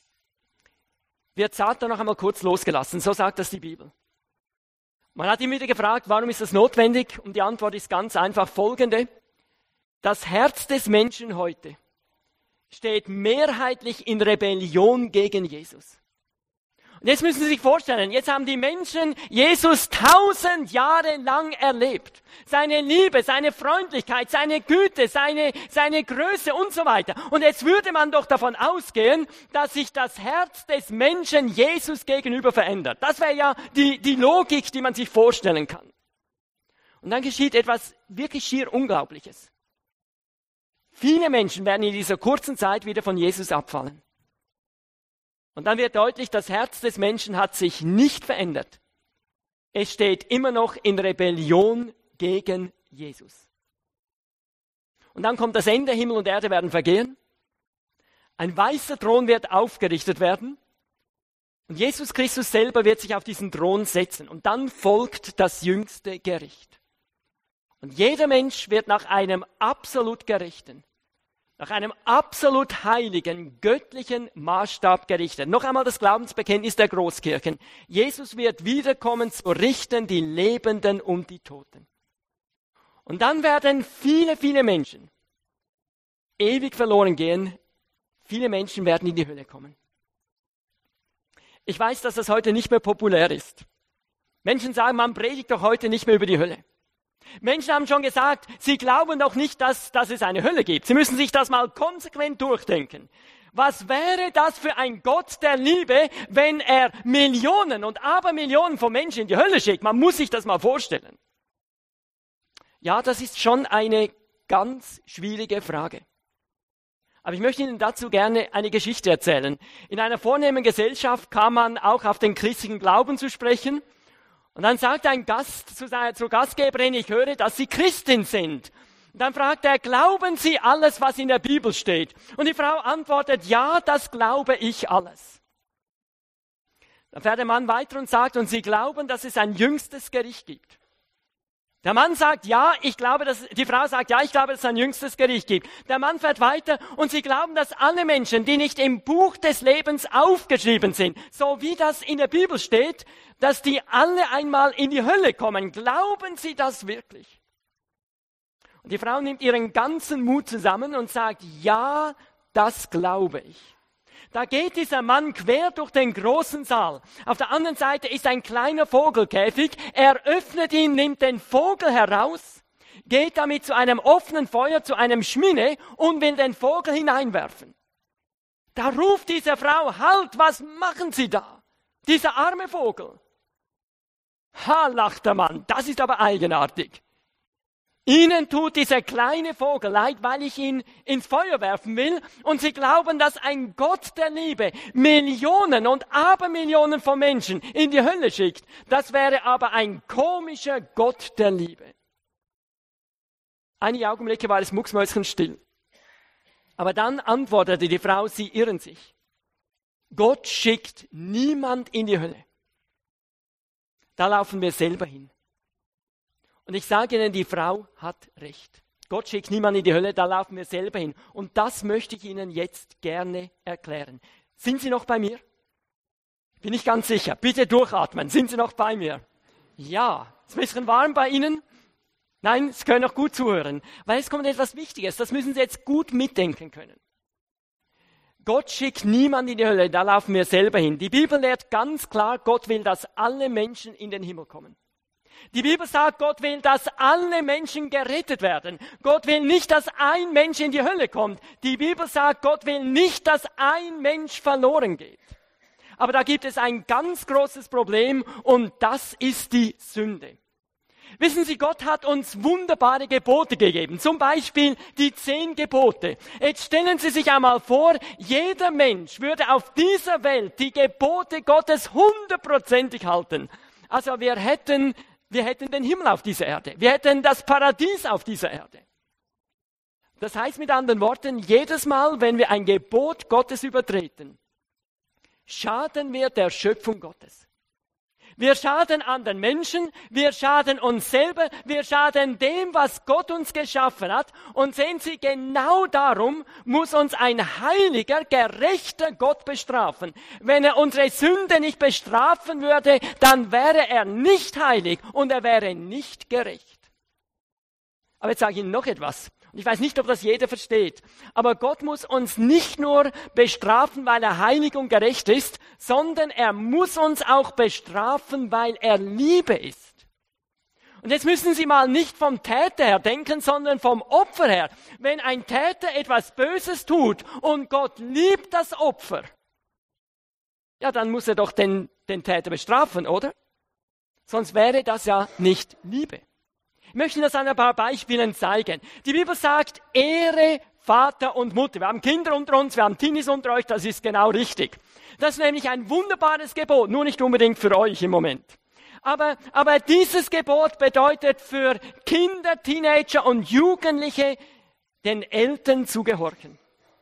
wird Satan noch einmal kurz losgelassen, so sagt das die Bibel. Man hat ihn wieder gefragt, warum ist das notwendig? Und die Antwort ist ganz einfach folgende. Das Herz des Menschen heute steht mehrheitlich in Rebellion gegen Jesus. Und jetzt müssen Sie sich vorstellen, jetzt haben die Menschen Jesus tausend Jahre lang erlebt. Seine Liebe, seine Freundlichkeit, seine Güte, seine, seine Größe und so weiter. Und jetzt würde man doch davon ausgehen, dass sich das Herz des Menschen Jesus gegenüber verändert. Das wäre ja die, die Logik, die man sich vorstellen kann. Und dann geschieht etwas wirklich schier Unglaubliches. Viele Menschen werden in dieser kurzen Zeit wieder von Jesus abfallen. Und dann wird deutlich, das Herz des Menschen hat sich nicht verändert. Es steht immer noch in Rebellion gegen Jesus. Und dann kommt das Ende, Himmel und Erde werden vergehen. Ein weißer Thron wird aufgerichtet werden. Und Jesus Christus selber wird sich auf diesen Thron setzen. Und dann folgt das jüngste Gericht. Und jeder Mensch wird nach einem absolut gerechten, nach einem absolut heiligen, göttlichen Maßstab gerichtet. Noch einmal das Glaubensbekenntnis der Großkirchen. Jesus wird wiederkommen zu richten die Lebenden und die Toten. Und dann werden viele, viele Menschen ewig verloren gehen. Viele Menschen werden in die Hölle kommen. Ich weiß, dass das heute nicht mehr populär ist. Menschen sagen, man predigt doch heute nicht mehr über die Hölle. Menschen haben schon gesagt, sie glauben doch nicht, dass, dass es eine Hölle gibt. Sie müssen sich das mal konsequent durchdenken. Was wäre das für ein Gott der Liebe, wenn er Millionen und Abermillionen von Menschen in die Hölle schickt? Man muss sich das mal vorstellen. Ja, das ist schon eine ganz schwierige Frage. Aber ich möchte Ihnen dazu gerne eine Geschichte erzählen. In einer vornehmen Gesellschaft kam man auch auf den christlichen Glauben zu sprechen. Und dann sagt ein Gast zu seiner, zur Gastgeberin, ich höre, dass Sie Christin sind. Und dann fragt er, glauben Sie alles, was in der Bibel steht? Und die Frau antwortet, ja, das glaube ich alles. Dann fährt der Mann weiter und sagt, und Sie glauben, dass es ein jüngstes Gericht gibt? Der Mann sagt, ja, ich glaube, dass, die Frau sagt, ja, ich glaube, dass es ein jüngstes Gericht gibt. Der Mann fährt weiter und sie glauben, dass alle Menschen, die nicht im Buch des Lebens aufgeschrieben sind, so wie das in der Bibel steht, dass die alle einmal in die Hölle kommen. Glauben Sie das wirklich? Und die Frau nimmt ihren ganzen Mut zusammen und sagt, ja, das glaube ich. Da geht dieser Mann quer durch den großen Saal. Auf der anderen Seite ist ein kleiner Vogelkäfig. Er öffnet ihn, nimmt den Vogel heraus, geht damit zu einem offenen Feuer, zu einem Schminne und will den Vogel hineinwerfen. Da ruft diese Frau, halt, was machen Sie da? Dieser arme Vogel. Ha, lacht der Mann, das ist aber eigenartig. Ihnen tut dieser kleine Vogel leid, weil ich ihn ins Feuer werfen will. Und Sie glauben, dass ein Gott der Liebe Millionen und Abermillionen von Menschen in die Hölle schickt. Das wäre aber ein komischer Gott der Liebe. Einige Augenblicke war es mucksmäuschenstill. Aber dann antwortete die Frau, Sie irren sich. Gott schickt niemand in die Hölle. Da laufen wir selber hin. Und ich sage Ihnen, die Frau hat recht. Gott schickt niemanden in die Hölle, da laufen wir selber hin. Und das möchte ich Ihnen jetzt gerne erklären. Sind Sie noch bei mir? Bin ich ganz sicher. Bitte durchatmen. Sind Sie noch bei mir? Ja. Ist ein bisschen warm bei Ihnen? Nein, Sie können noch gut zuhören. Weil es kommt etwas Wichtiges. Das müssen Sie jetzt gut mitdenken können. Gott schickt niemanden in die Hölle, da laufen wir selber hin. Die Bibel lehrt ganz klar, Gott will, dass alle Menschen in den Himmel kommen. Die Bibel sagt, Gott will, dass alle Menschen gerettet werden. Gott will nicht, dass ein Mensch in die Hölle kommt. Die Bibel sagt, Gott will nicht, dass ein Mensch verloren geht. Aber da gibt es ein ganz großes Problem und das ist die Sünde. Wissen Sie, Gott hat uns wunderbare Gebote gegeben, zum Beispiel die zehn Gebote. Jetzt stellen Sie sich einmal vor, jeder Mensch würde auf dieser Welt die Gebote Gottes hundertprozentig halten. Also wir hätten, wir hätten den Himmel auf dieser Erde, wir hätten das Paradies auf dieser Erde. Das heißt mit anderen Worten, jedes Mal, wenn wir ein Gebot Gottes übertreten, schaden wir der Schöpfung Gottes. Wir schaden anderen Menschen, wir schaden uns selber, wir schaden dem, was Gott uns geschaffen hat. Und sehen Sie, genau darum muss uns ein heiliger, gerechter Gott bestrafen. Wenn er unsere Sünde nicht bestrafen würde, dann wäre er nicht heilig und er wäre nicht gerecht. Aber jetzt sage ich Ihnen noch etwas. Und ich weiß nicht, ob das jeder versteht. Aber Gott muss uns nicht nur bestrafen, weil er heilig und gerecht ist, sondern er muss uns auch bestrafen, weil er Liebe ist. Und jetzt müssen Sie mal nicht vom Täter her denken, sondern vom Opfer her. Wenn ein Täter etwas Böses tut und Gott liebt das Opfer, ja, dann muss er doch den, den Täter bestrafen, oder? Sonst wäre das ja nicht Liebe. Ich möchte das an ein paar Beispielen zeigen. Die Bibel sagt, Ehre Vater und Mutter. Wir haben Kinder unter uns, wir haben Teenies unter euch, das ist genau richtig. Das ist nämlich ein wunderbares Gebot, nur nicht unbedingt für euch im Moment. Aber, aber dieses Gebot bedeutet für Kinder, Teenager und Jugendliche, den Eltern zu gehorchen.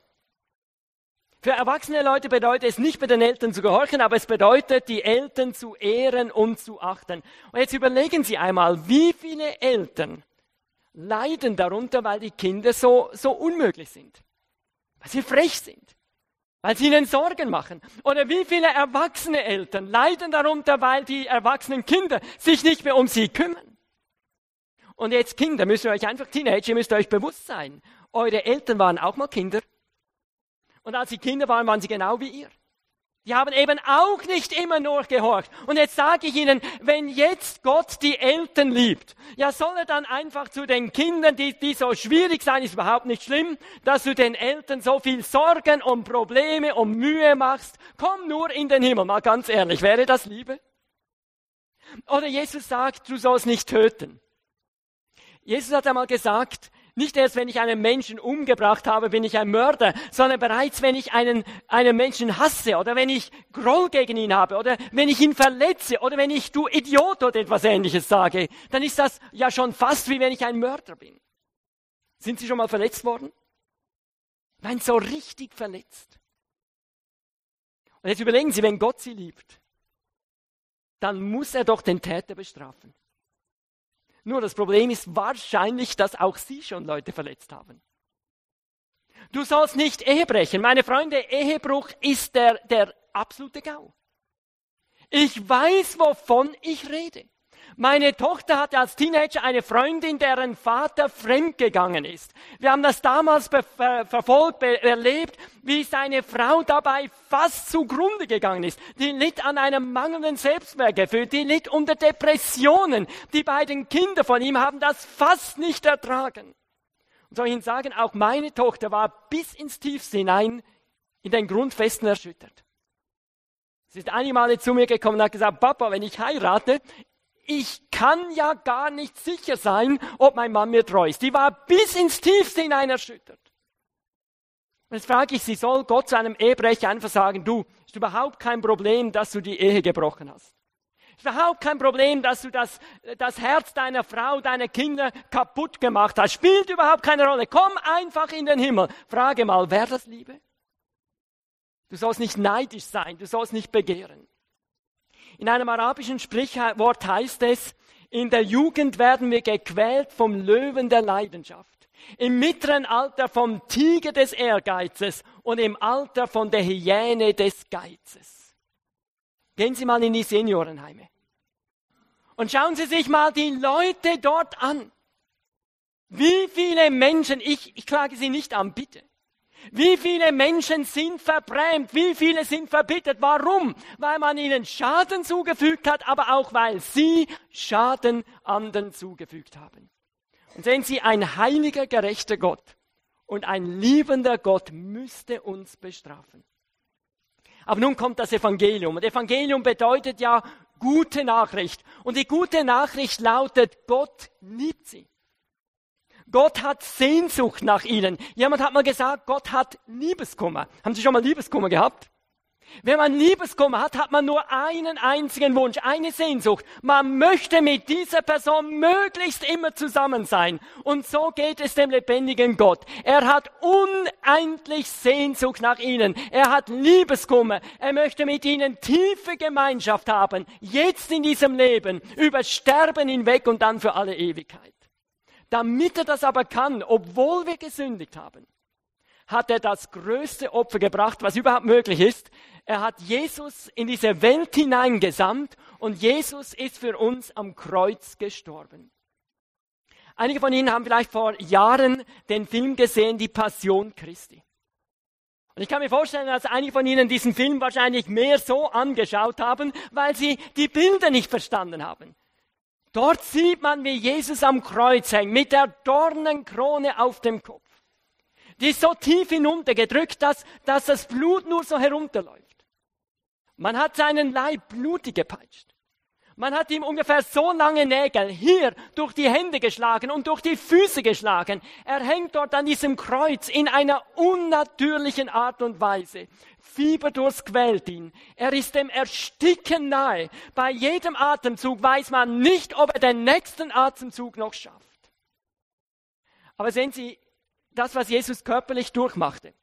Für erwachsene Leute bedeutet es nicht, mit den Eltern zu gehorchen, aber es bedeutet, die Eltern zu ehren und zu achten. Und jetzt überlegen Sie einmal, wie viele Eltern leiden darunter, weil die Kinder so, so unmöglich sind. Weil sie frech sind. Weil sie ihnen Sorgen machen. Oder wie viele erwachsene Eltern leiden darunter, weil die erwachsenen Kinder sich nicht mehr um sie kümmern. Und jetzt Kinder, müsst ihr euch einfach, Teenager, müsst ihr euch bewusst sein. Eure Eltern waren auch mal Kinder. Und als sie Kinder waren, waren sie genau wie ihr. Die haben eben auch nicht immer nur gehorcht. Und jetzt sage ich Ihnen, wenn jetzt Gott die Eltern liebt, ja, soll er dann einfach zu den Kindern, die, die so schwierig sein, ist überhaupt nicht schlimm, dass du den Eltern so viel Sorgen und Probleme und Mühe machst. Komm nur in den Himmel, mal ganz ehrlich, wäre das Liebe? Oder Jesus sagt, du sollst nicht töten. Jesus hat einmal gesagt, nicht erst, wenn ich einen Menschen umgebracht habe, bin ich ein Mörder, sondern bereits, wenn ich einen, einen Menschen hasse oder wenn ich Groll gegen ihn habe oder wenn ich ihn verletze oder wenn ich du Idiot oder etwas Ähnliches sage, dann ist das ja schon fast wie wenn ich ein Mörder bin. Sind Sie schon mal verletzt worden? Nein, so richtig verletzt. Und jetzt überlegen Sie, wenn Gott Sie liebt, dann muss er doch den Täter bestrafen. Nur das Problem ist wahrscheinlich, dass auch Sie schon Leute verletzt haben. Du sollst nicht Ehe brechen. Meine Freunde, Ehebruch ist der, der absolute GAU. Ich weiß, wovon ich rede. Meine Tochter hatte als Teenager eine Freundin, deren Vater fremdgegangen ist. Wir haben das damals be- ver- verfolgt, be- erlebt, wie seine Frau dabei fast zugrunde gegangen ist. Die litt an einem mangelnden Selbstwertgefühl, die litt unter Depressionen. Die beiden Kinder von ihm haben das fast nicht ertragen. Und soll ich Ihnen sagen, auch meine Tochter war bis ins Tiefste hinein in den Grundfesten erschüttert. Sie ist einige Male zu mir gekommen und hat gesagt, Papa, wenn ich heirate, ich kann ja gar nicht sicher sein, ob mein Mann mir treu ist. Die war bis ins Tiefste hinein erschüttert. Und jetzt frage ich sie, soll Gott zu einem Ehebrecher einfach sagen, du, ist überhaupt kein Problem, dass du die Ehe gebrochen hast. Ist überhaupt kein Problem, dass du das, das Herz deiner Frau, deiner Kinder kaputt gemacht hast. Spielt überhaupt keine Rolle. Komm einfach in den Himmel. Frage mal, wäre das Liebe? Du sollst nicht neidisch sein, du sollst nicht begehren. In einem arabischen Sprichwort heißt es, in der Jugend werden wir gequält vom Löwen der Leidenschaft, im mittleren Alter vom Tiger des Ehrgeizes und im Alter von der Hyäne des Geizes. Gehen Sie mal in die Seniorenheime und schauen Sie sich mal die Leute dort an. Wie viele Menschen, ich, ich klage Sie nicht an, bitte. Wie viele Menschen sind verbrämt, wie viele sind verbittert. Warum? Weil man ihnen Schaden zugefügt hat, aber auch weil sie Schaden anderen zugefügt haben. Und sehen Sie, ein heiliger, gerechter Gott und ein liebender Gott müsste uns bestrafen. Aber nun kommt das Evangelium. Und Evangelium bedeutet ja gute Nachricht. Und die gute Nachricht lautet, Gott liebt sie. Gott hat Sehnsucht nach ihnen. Jemand hat mal gesagt, Gott hat Liebeskummer. Haben Sie schon mal Liebeskummer gehabt? Wenn man Liebeskummer hat, hat man nur einen einzigen Wunsch, eine Sehnsucht. Man möchte mit dieser Person möglichst immer zusammen sein. Und so geht es dem lebendigen Gott. Er hat unendlich Sehnsucht nach ihnen. Er hat Liebeskummer. Er möchte mit ihnen tiefe Gemeinschaft haben. Jetzt in diesem Leben, über Sterben hinweg und dann für alle Ewigkeit. Damit er das aber kann, obwohl wir gesündigt haben, hat er das größte Opfer gebracht, was überhaupt möglich ist. Er hat Jesus in diese Welt hineingesandt und Jesus ist für uns am Kreuz gestorben. Einige von Ihnen haben vielleicht vor Jahren den Film gesehen, Die Passion Christi. Und ich kann mir vorstellen, dass einige von Ihnen diesen Film wahrscheinlich mehr so angeschaut haben, weil sie die Bilder nicht verstanden haben. Dort sieht man, wie Jesus am Kreuz hängt, mit der Dornenkrone auf dem Kopf. Die ist so tief hinuntergedrückt, dass, dass das Blut nur so herunterläuft. Man hat seinen Leib blutig gepeitscht. Man hat ihm ungefähr so lange Nägel hier durch die Hände geschlagen und durch die Füße geschlagen. Er hängt dort an diesem Kreuz in einer unnatürlichen Art und Weise. Fieberdurst quält ihn. Er ist dem Ersticken nahe. Bei jedem Atemzug weiß man nicht, ob er den nächsten Atemzug noch schafft. Aber sehen Sie, das, was Jesus körperlich durchmachte,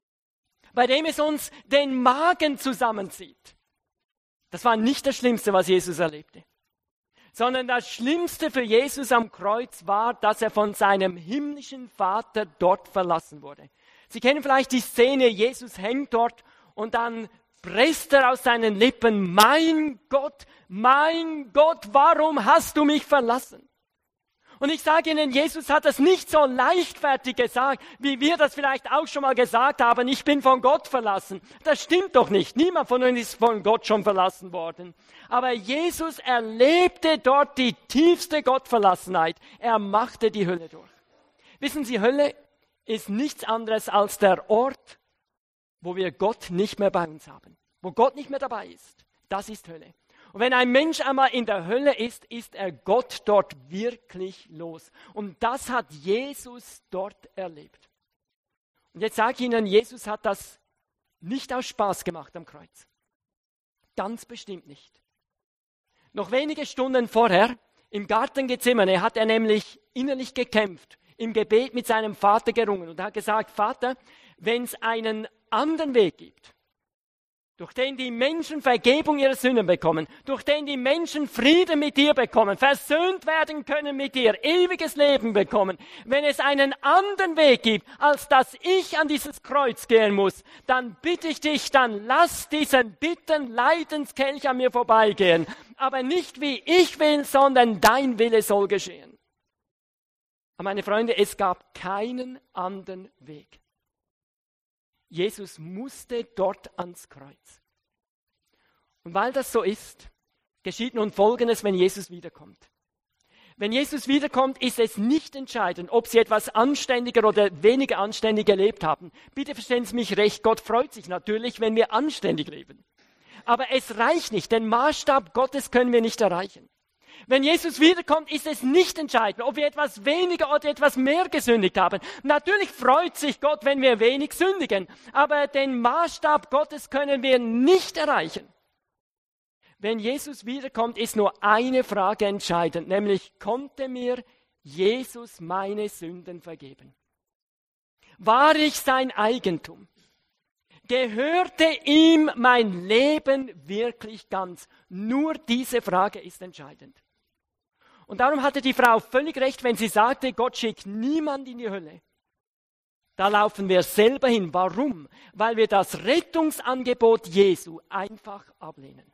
bei dem es uns den Magen zusammenzieht, das war nicht das Schlimmste, was Jesus erlebte. Sondern das Schlimmste für Jesus am Kreuz war, dass er von seinem himmlischen Vater dort verlassen wurde. Sie kennen vielleicht die Szene, Jesus hängt dort und dann presst er aus seinen Lippen, mein Gott, mein Gott, warum hast du mich verlassen? Und ich sage Ihnen, Jesus hat das nicht so leichtfertig gesagt, wie wir das vielleicht auch schon mal gesagt haben, ich bin von Gott verlassen. Das stimmt doch nicht. Niemand von uns ist von Gott schon verlassen worden. Aber Jesus erlebte dort die tiefste Gottverlassenheit. Er machte die Hölle durch. Wissen Sie, Hölle ist nichts anderes als der Ort, wo wir Gott nicht mehr bei uns haben. Wo Gott nicht mehr dabei ist. Das ist Hölle. Und wenn ein Mensch einmal in der Hölle ist, ist er Gott dort wirklich los. Und das hat Jesus dort erlebt. Und jetzt sage ich Ihnen, Jesus hat das nicht aus Spaß gemacht am Kreuz. Ganz bestimmt nicht. Noch wenige Stunden vorher, im Garten Gethsemane, hat er nämlich innerlich gekämpft, im Gebet mit seinem Vater gerungen und hat gesagt, Vater, wenn es einen anderen Weg gibt, durch den die Menschen Vergebung ihrer Sünden bekommen, durch den die Menschen Frieden mit dir bekommen, versöhnt werden können mit dir, ewiges Leben bekommen. Wenn es einen anderen Weg gibt, als dass ich an dieses Kreuz gehen muss, dann bitte ich dich, dann lass diesen bitteren Leidenskelch an mir vorbeigehen. Aber nicht wie ich will, sondern dein Wille soll geschehen. Aber meine Freunde, es gab keinen anderen Weg. Jesus musste dort ans Kreuz. Und weil das so ist, geschieht nun Folgendes, wenn Jesus wiederkommt. Wenn Jesus wiederkommt, ist es nicht entscheidend, ob Sie etwas anständiger oder weniger anständig gelebt haben. Bitte verstehen Sie mich recht, Gott freut sich natürlich, wenn wir anständig leben. Aber es reicht nicht, den Maßstab Gottes können wir nicht erreichen. Wenn Jesus wiederkommt, ist es nicht entscheidend, ob wir etwas weniger oder etwas mehr gesündigt haben. Natürlich freut sich Gott, wenn wir wenig sündigen, aber den Maßstab Gottes können wir nicht erreichen. Wenn Jesus wiederkommt, ist nur eine Frage entscheidend, nämlich konnte mir Jesus meine Sünden vergeben? War ich sein Eigentum? Gehörte ihm mein Leben wirklich ganz? Nur diese Frage ist entscheidend. Und darum hatte die Frau völlig recht, wenn sie sagte, Gott schickt niemand in die Hölle. Da laufen wir selber hin. Warum? Weil wir das Rettungsangebot Jesu einfach ablehnen.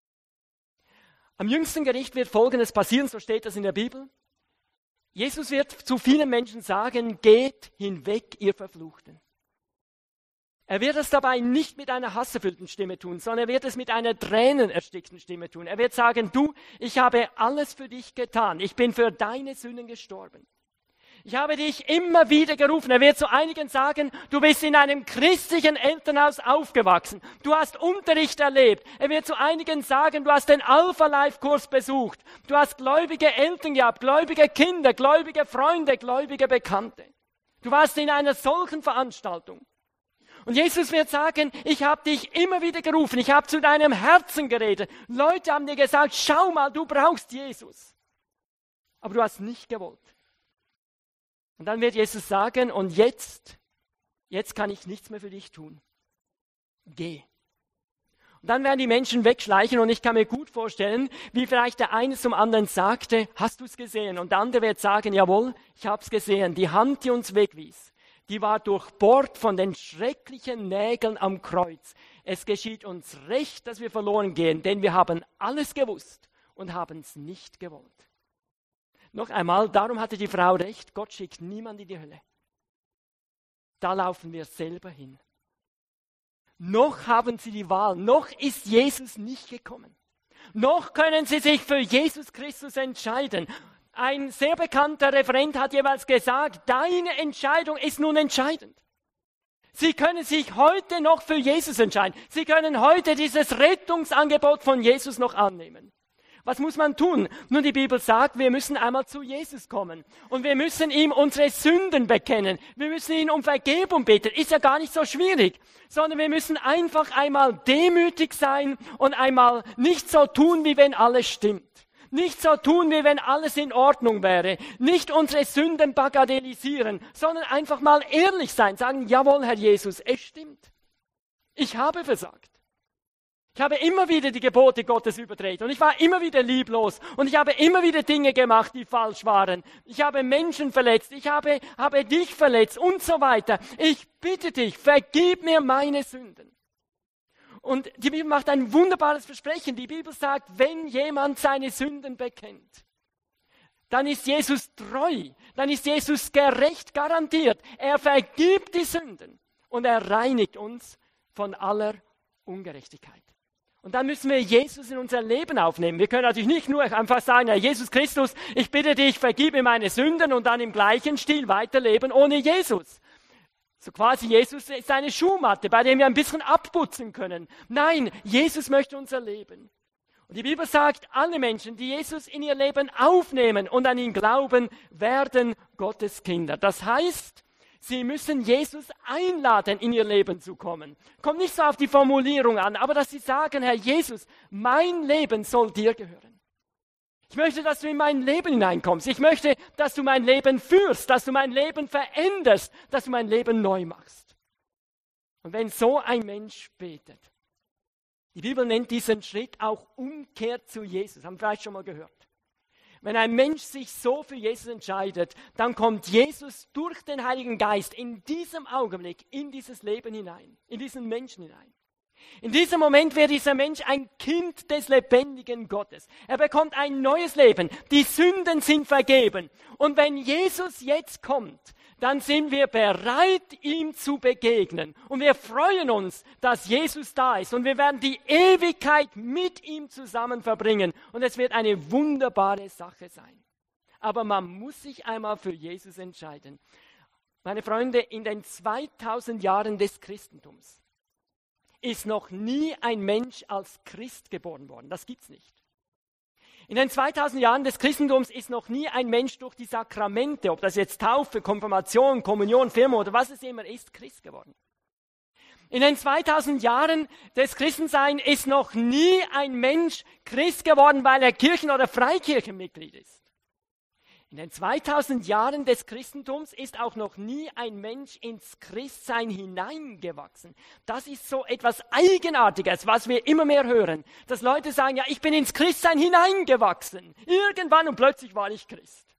Am jüngsten Gericht wird Folgendes passieren, so steht das in der Bibel. Jesus wird zu vielen Menschen sagen, geht hinweg, ihr Verfluchten. Er wird es dabei nicht mit einer hasserfüllten Stimme tun, sondern er wird es mit einer tränenerstickten Stimme tun. Er wird sagen, du, ich habe alles für dich getan. Ich bin für deine Sünden gestorben. Ich habe dich immer wieder gerufen. Er wird zu einigen sagen, du bist in einem christlichen Elternhaus aufgewachsen. Du hast Unterricht erlebt. Er wird zu einigen sagen, du hast den Alpha-Life-Kurs besucht. Du hast gläubige Eltern gehabt, gläubige Kinder, gläubige Freunde, gläubige Bekannte. Du warst in einer solchen Veranstaltung. Und Jesus wird sagen, ich habe dich immer wieder gerufen, ich habe zu deinem Herzen geredet. Leute haben dir gesagt, schau mal, du brauchst Jesus. Aber du hast nicht gewollt. Und dann wird Jesus sagen, und jetzt, jetzt kann ich nichts mehr für dich tun. Geh. Und dann werden die Menschen wegschleichen und ich kann mir gut vorstellen, wie vielleicht der eine zum anderen sagte, hast du es gesehen? Und der andere wird sagen, jawohl, ich habe es gesehen. Die Hand, die uns wegwies, die war durchbohrt von den schrecklichen Nägeln am Kreuz. Es geschieht uns recht, dass wir verloren gehen, denn wir haben alles gewusst und haben es nicht gewollt. Noch einmal, darum hatte die Frau recht, Gott schickt niemand in die Hölle. Da laufen wir selber hin. Noch haben sie die Wahl, noch ist Jesus nicht gekommen. Noch können sie sich für Jesus Christus entscheiden. Ein sehr bekannter Referent hat jeweils gesagt, deine Entscheidung ist nun entscheidend. Sie können sich heute noch für Jesus entscheiden. Sie können heute dieses Rettungsangebot von Jesus noch annehmen. Was muss man tun? Nun, die Bibel sagt, wir müssen einmal zu Jesus kommen. Und wir müssen ihm unsere Sünden bekennen. Wir müssen ihn um Vergebung bitten. Ist ja gar nicht so schwierig. Sondern wir müssen einfach einmal demütig sein und einmal nicht so tun, wie wenn alles stimmt. Nicht so tun, wie wenn alles in Ordnung wäre. Nicht unsere Sünden bagatellisieren, sondern einfach mal ehrlich sein. Sagen, jawohl, Herr Jesus, es stimmt. Ich habe versagt. Ich habe immer wieder die Gebote Gottes übertreten und ich war immer wieder lieblos und ich habe immer wieder Dinge gemacht, die falsch waren. Ich habe Menschen verletzt, ich habe, habe dich verletzt und so weiter. Ich bitte dich, vergib mir meine Sünden. Und die Bibel macht ein wunderbares Versprechen. Die Bibel sagt, wenn jemand seine Sünden bekennt, dann ist Jesus treu, dann ist Jesus gerecht garantiert. Er vergibt die Sünden und er reinigt uns von aller Ungerechtigkeit. Und dann müssen wir Jesus in unser Leben aufnehmen. Wir können natürlich nicht nur einfach sagen, Herr Jesus Christus, ich bitte dich, vergib mir meine Sünden und dann im gleichen Stil weiterleben ohne Jesus. So quasi Jesus ist eine Schuhmatte, bei der wir ein bisschen abputzen können. Nein, Jesus möchte unser Leben. Und die Bibel sagt, alle Menschen, die Jesus in ihr Leben aufnehmen und an ihn glauben, werden Gottes Kinder. Das heißt, sie müssen Jesus einladen, in ihr Leben zu kommen. Kommt nicht so auf die Formulierung an, aber dass sie sagen, Herr Jesus, mein Leben soll dir gehören. Ich möchte, dass du in mein Leben hineinkommst. Ich möchte, dass du mein Leben führst, dass du mein Leben veränderst, dass du mein Leben neu machst. Und wenn so ein Mensch betet, die Bibel nennt diesen Schritt auch Umkehr zu Jesus, haben wir vielleicht schon mal gehört. Wenn ein Mensch sich so für Jesus entscheidet, dann kommt Jesus durch den Heiligen Geist in diesem Augenblick in dieses Leben hinein, in diesen Menschen hinein. In diesem Moment wird dieser Mensch ein Kind des lebendigen Gottes. Er bekommt ein neues Leben. Die Sünden sind vergeben. Und wenn Jesus jetzt kommt, dann sind wir bereit, ihm zu begegnen. Und wir freuen uns, dass Jesus da ist. Und wir werden die Ewigkeit mit ihm zusammen verbringen. Und es wird eine wunderbare Sache sein. Aber man muss sich einmal für Jesus entscheiden. Meine Freunde, in den zweitausend Jahren des Christentums ist noch nie ein Mensch als Christ geboren worden. Das gibt's nicht. In den zweitausend Jahren des Christentums ist noch nie ein Mensch durch die Sakramente, ob das jetzt Taufe, Konfirmation, Kommunion, Firmung oder was es immer ist, Christ geworden. In den zweitausend Jahren des Christenseins ist noch nie ein Mensch Christ geworden, weil er Kirchen- oder Freikirchenmitglied ist. In den zweitausend Jahren des Christentums ist auch noch nie ein Mensch ins Christsein hineingewachsen. Das ist so etwas Eigenartiges, was wir immer mehr hören. Dass Leute sagen, ja, ich bin ins Christsein hineingewachsen. Irgendwann und plötzlich war ich Christ.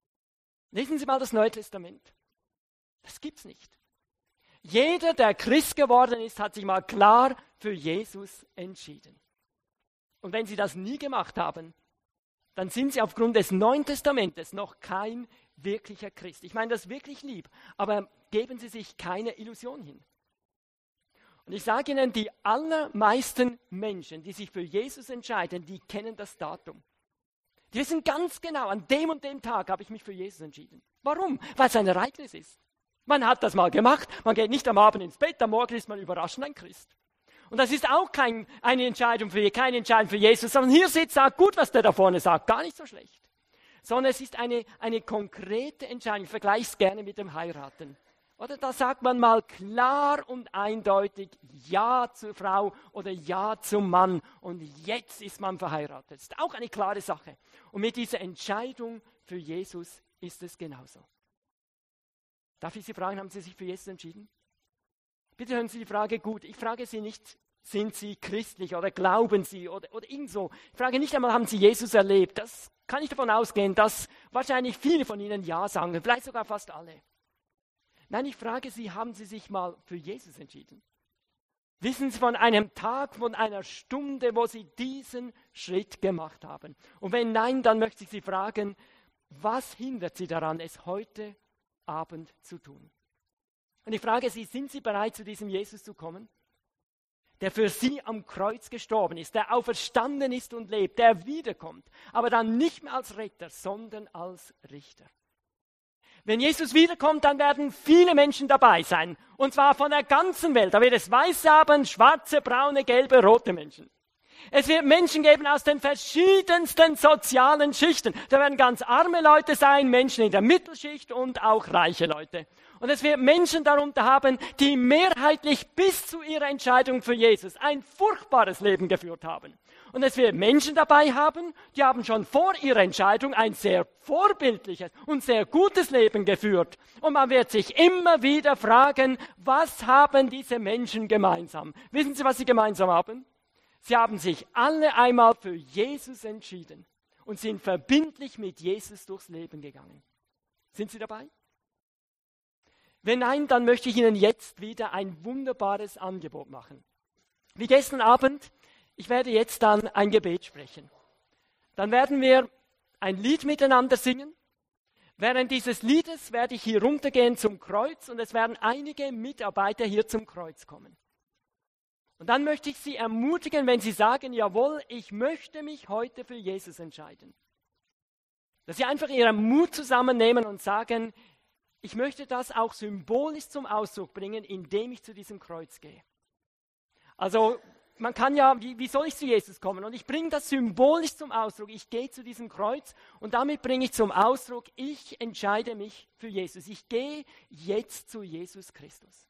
Lesen Sie mal das Neue Testament. Das gibt's nicht. Jeder, der Christ geworden ist, hat sich mal klar für Jesus entschieden. Und wenn Sie das nie gemacht haben, dann sind Sie aufgrund des Neuen Testamentes noch kein wirklicher Christ. Ich meine das wirklich lieb, aber geben Sie sich keine Illusion hin. Und ich sage Ihnen, die allermeisten Menschen, die sich für Jesus entscheiden, die kennen das Datum. Die wissen ganz genau, an dem und dem Tag habe ich mich für Jesus entschieden. Warum? Weil es ein Ereignis ist. Man hat das mal gemacht, man geht nicht am Abend ins Bett, am Morgen ist man überraschend ein Christ. Und das ist auch kein, eine Entscheidung für, keine Entscheidung für Jesus, sondern hier sitzt, sagt gut, was der da vorne sagt, gar nicht so schlecht. Sondern es ist eine, eine konkrete Entscheidung. Ich vergleiche es gerne mit dem Heiraten. Oder da sagt man mal klar und eindeutig Ja zur Frau oder Ja zum Mann. Und jetzt ist man verheiratet. Das ist auch eine klare Sache. Und mit dieser Entscheidung für Jesus ist es genauso. Darf ich Sie fragen, haben Sie sich für Jesus entschieden? Bitte hören Sie die Frage gut. Ich frage Sie nicht, sind Sie christlich oder glauben Sie oder, oder irgend so. Ich frage nicht einmal, haben Sie Jesus erlebt? Das kann ich davon ausgehen, dass wahrscheinlich viele von Ihnen Ja sagen, vielleicht sogar fast alle. Nein, ich frage Sie, haben Sie sich mal für Jesus entschieden? Wissen Sie von einem Tag, von einer Stunde, wo Sie diesen Schritt gemacht haben? Und wenn nein, dann möchte ich Sie fragen, was hindert Sie daran, es heute Abend zu tun? Und ich frage Sie, sind Sie bereit, zu diesem Jesus zu kommen? Der für Sie am Kreuz gestorben ist, der auferstanden ist und lebt, der wiederkommt, aber dann nicht mehr als Retter, sondern als Richter. Wenn Jesus wiederkommt, dann werden viele Menschen dabei sein, und zwar von der ganzen Welt. Da wird es Weiße haben, Schwarze, Braune, Gelbe, Rote Menschen. Es wird Menschen geben aus den verschiedensten sozialen Schichten. Da werden ganz arme Leute sein, Menschen in der Mittelschicht und auch reiche Leute. Und es wird Menschen darunter haben, die mehrheitlich bis zu ihrer Entscheidung für Jesus ein furchtbares Leben geführt haben. Und es wird Menschen dabei haben, die haben schon vor ihrer Entscheidung ein sehr vorbildliches und sehr gutes Leben geführt. Und man wird sich immer wieder fragen, was haben diese Menschen gemeinsam? Wissen Sie, was sie gemeinsam haben? Sie haben sich alle einmal für Jesus entschieden und sind verbindlich mit Jesus durchs Leben gegangen. Sind Sie dabei? Wenn nein, dann möchte ich Ihnen jetzt wieder ein wunderbares Angebot machen. Wie gestern Abend, ich werde jetzt dann ein Gebet sprechen. Dann werden wir ein Lied miteinander singen. Während dieses Liedes werde ich hier runtergehen zum Kreuz und es werden einige Mitarbeiter hier zum Kreuz kommen. Und dann möchte ich Sie ermutigen, wenn Sie sagen, jawohl, ich möchte mich heute für Jesus entscheiden. Dass Sie einfach Ihren Mut zusammennehmen und sagen, ich möchte das auch symbolisch zum Ausdruck bringen, indem ich zu diesem Kreuz gehe. Also man kann ja, wie, wie soll ich zu Jesus kommen? Und ich bringe das symbolisch zum Ausdruck. Ich gehe zu diesem Kreuz und damit bringe ich zum Ausdruck, ich entscheide mich für Jesus. Ich gehe jetzt zu Jesus Christus.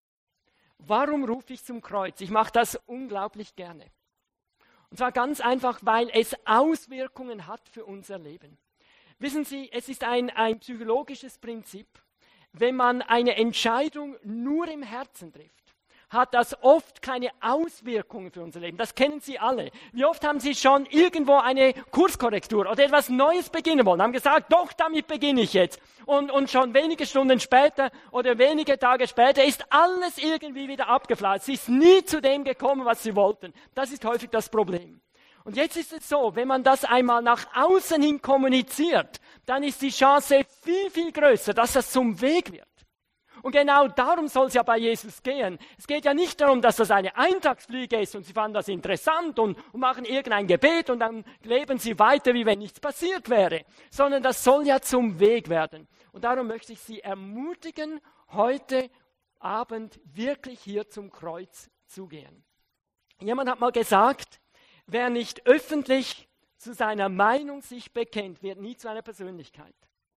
Warum rufe ich zum Kreuz? Ich mache das unglaublich gerne. Und zwar ganz einfach, weil es Auswirkungen hat für unser Leben. Wissen Sie, es ist ein, ein psychologisches Prinzip. Wenn man eine Entscheidung nur im Herzen trifft, hat das oft keine Auswirkungen für unser Leben. Das kennen Sie alle. Wie oft haben Sie schon irgendwo eine Kurskorrektur oder etwas Neues beginnen wollen, haben gesagt, doch, damit beginne ich jetzt. Und, und schon wenige Stunden später oder wenige Tage später ist alles irgendwie wieder abgeflaut. Sie ist nie zu dem gekommen, was Sie wollten. Das ist häufig das Problem. Und jetzt ist es so, wenn man das einmal nach außen hin kommuniziert, dann ist die Chance viel, viel größer, dass das zum Weg wird. Und genau darum soll es ja bei Jesus gehen. Es geht ja nicht darum, dass das eine Eintagsfliege ist und Sie fanden das interessant und, und machen irgendein Gebet und dann leben Sie weiter, wie wenn nichts passiert wäre. Sondern das soll ja zum Weg werden. Und darum möchte ich Sie ermutigen, heute Abend wirklich hier zum Kreuz zu gehen. Jemand hat mal gesagt, wer nicht öffentlich zu seiner Meinung sich bekennt, wird nie zu einer Persönlichkeit.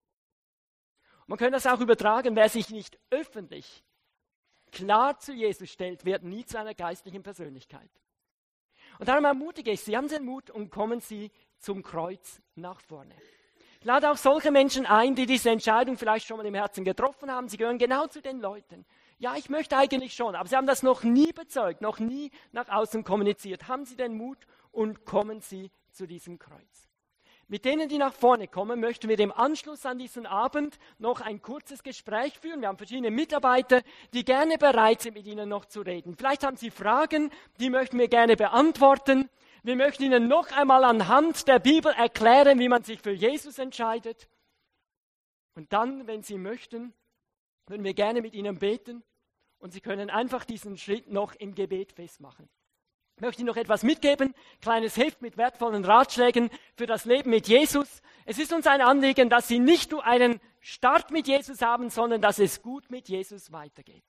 Man könnte das auch übertragen, wer sich nicht öffentlich klar zu Jesus stellt, wird nie zu einer geistlichen Persönlichkeit. Und darum ermutige ich Sie, haben Sie den Mut und kommen Sie zum Kreuz nach vorne. Ich lade auch solche Menschen ein, die diese Entscheidung vielleicht schon mal im Herzen getroffen haben. Sie gehören genau zu den Leuten. Ja, ich möchte eigentlich schon, aber Sie haben das noch nie bezeugt, noch nie nach außen kommuniziert. Haben Sie den Mut und kommen Sie zu diesem Kreuz. Mit denen, die nach vorne kommen, möchten wir im Anschluss an diesen Abend noch ein kurzes Gespräch führen. Wir haben verschiedene Mitarbeiter, die gerne bereit sind, mit Ihnen noch zu reden. Vielleicht haben Sie Fragen, die möchten wir gerne beantworten. Wir möchten Ihnen noch einmal anhand der Bibel erklären, wie man sich für Jesus entscheidet. Und dann, wenn Sie möchten, würden wir gerne mit Ihnen beten Und Sie können einfach diesen Schritt noch im Gebet festmachen. Ich möchte Ihnen noch etwas mitgeben, kleines Heft mit wertvollen Ratschlägen für das Leben mit Jesus. Es ist uns ein Anliegen, dass Sie nicht nur einen Start mit Jesus haben, sondern dass es gut mit Jesus weitergeht.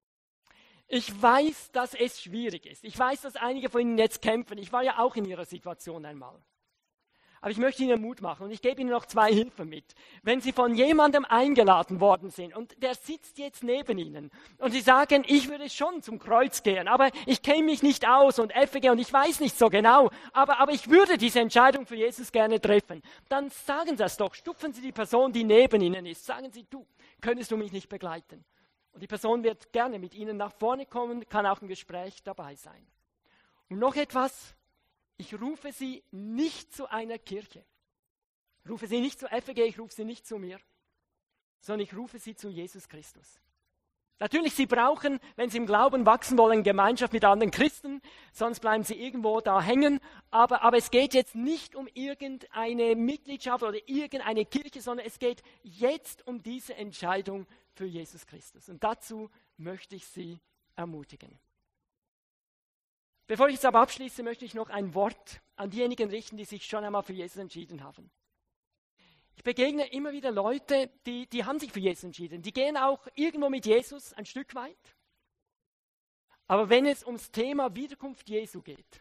Ich weiß, dass es schwierig ist. Ich weiß, dass einige von Ihnen jetzt kämpfen. Ich war ja auch in Ihrer Situation einmal. Aber ich möchte Ihnen Mut machen und ich gebe Ihnen noch zwei Hilfen mit. Wenn Sie von jemandem eingeladen worden sind und der sitzt jetzt neben Ihnen und Sie sagen, ich würde schon zum Kreuz gehen, aber ich kenne mich nicht aus und F G und ich weiß nicht so genau, aber, aber ich würde diese Entscheidung für Jesus gerne treffen, dann sagen Sie das doch, stupfen Sie die Person, die neben Ihnen ist, sagen Sie, du, könntest du mich nicht begleiten? Und die Person wird gerne mit Ihnen nach vorne kommen, kann auch im Gespräch dabei sein. Und noch etwas. Ich rufe Sie nicht zu einer Kirche. Ich rufe Sie nicht zu F G, ich rufe Sie nicht zu mir, sondern ich rufe Sie zu Jesus Christus. Natürlich, Sie brauchen, wenn Sie im Glauben wachsen wollen, Gemeinschaft mit anderen Christen, sonst bleiben Sie irgendwo da hängen. Aber, aber es geht jetzt nicht um irgendeine Mitgliedschaft oder irgendeine Kirche, sondern es geht jetzt um diese Entscheidung für Jesus Christus. Und dazu möchte ich Sie ermutigen. Bevor ich jetzt aber abschließe, möchte ich noch ein Wort an diejenigen richten, die sich schon einmal für Jesus entschieden haben. Ich begegne immer wieder Leute, die, die haben sich für Jesus entschieden. Die gehen auch irgendwo mit Jesus ein Stück weit. Aber wenn es ums Thema Wiederkunft Jesu geht,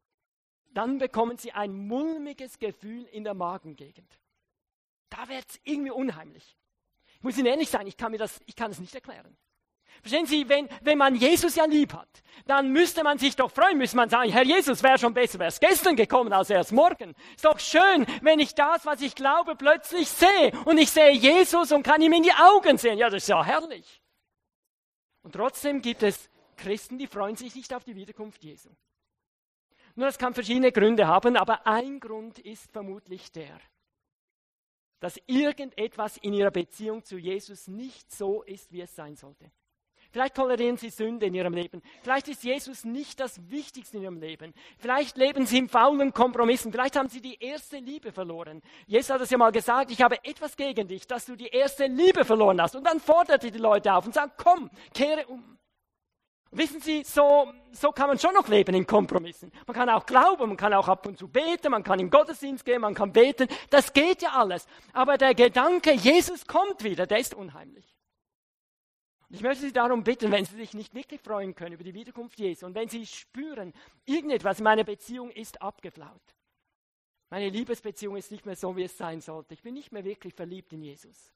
dann bekommen sie ein mulmiges Gefühl in der Magengegend. Da wird es irgendwie unheimlich. Ich muss Ihnen ehrlich sein, ich kann mir das, ich kann es nicht erklären. Verstehen Sie, wenn, wenn man Jesus ja lieb hat, dann müsste man sich doch freuen, müsste man sagen, Herr Jesus, wäre schon besser, wäre es gestern gekommen als erst morgen. Ist doch schön, wenn ich das, was ich glaube, plötzlich sehe. Und ich sehe Jesus und kann ihm in die Augen sehen. Ja, das ist ja herrlich. Und trotzdem gibt es Christen, die freuen sich nicht auf die Wiederkunft Jesu. Nur das kann verschiedene Gründe haben, aber ein Grund ist vermutlich der, dass irgendetwas in ihrer Beziehung zu Jesus nicht so ist, wie es sein sollte. Vielleicht tolerieren Sie Sünde in Ihrem Leben. Vielleicht ist Jesus nicht das Wichtigste in Ihrem Leben. Vielleicht leben Sie in faulen Kompromissen. Vielleicht haben Sie die erste Liebe verloren. Jesus hat es ja mal gesagt, ich habe etwas gegen dich, dass du die erste Liebe verloren hast. Und dann fordert er die Leute auf und sagt, komm, kehre um. Und wissen Sie, so, so kann man schon noch leben in Kompromissen. Man kann auch glauben, man kann auch ab und zu beten, man kann in den Gottesdienst gehen, man kann beten. Das geht ja alles. Aber der Gedanke, Jesus kommt wieder, der ist unheimlich. Ich möchte Sie darum bitten, wenn Sie sich nicht wirklich freuen können über die Wiederkunft Jesu und wenn Sie spüren, irgendetwas in meiner Beziehung ist abgeflaut. Meine Liebesbeziehung ist nicht mehr so, wie es sein sollte. Ich bin nicht mehr wirklich verliebt in Jesus.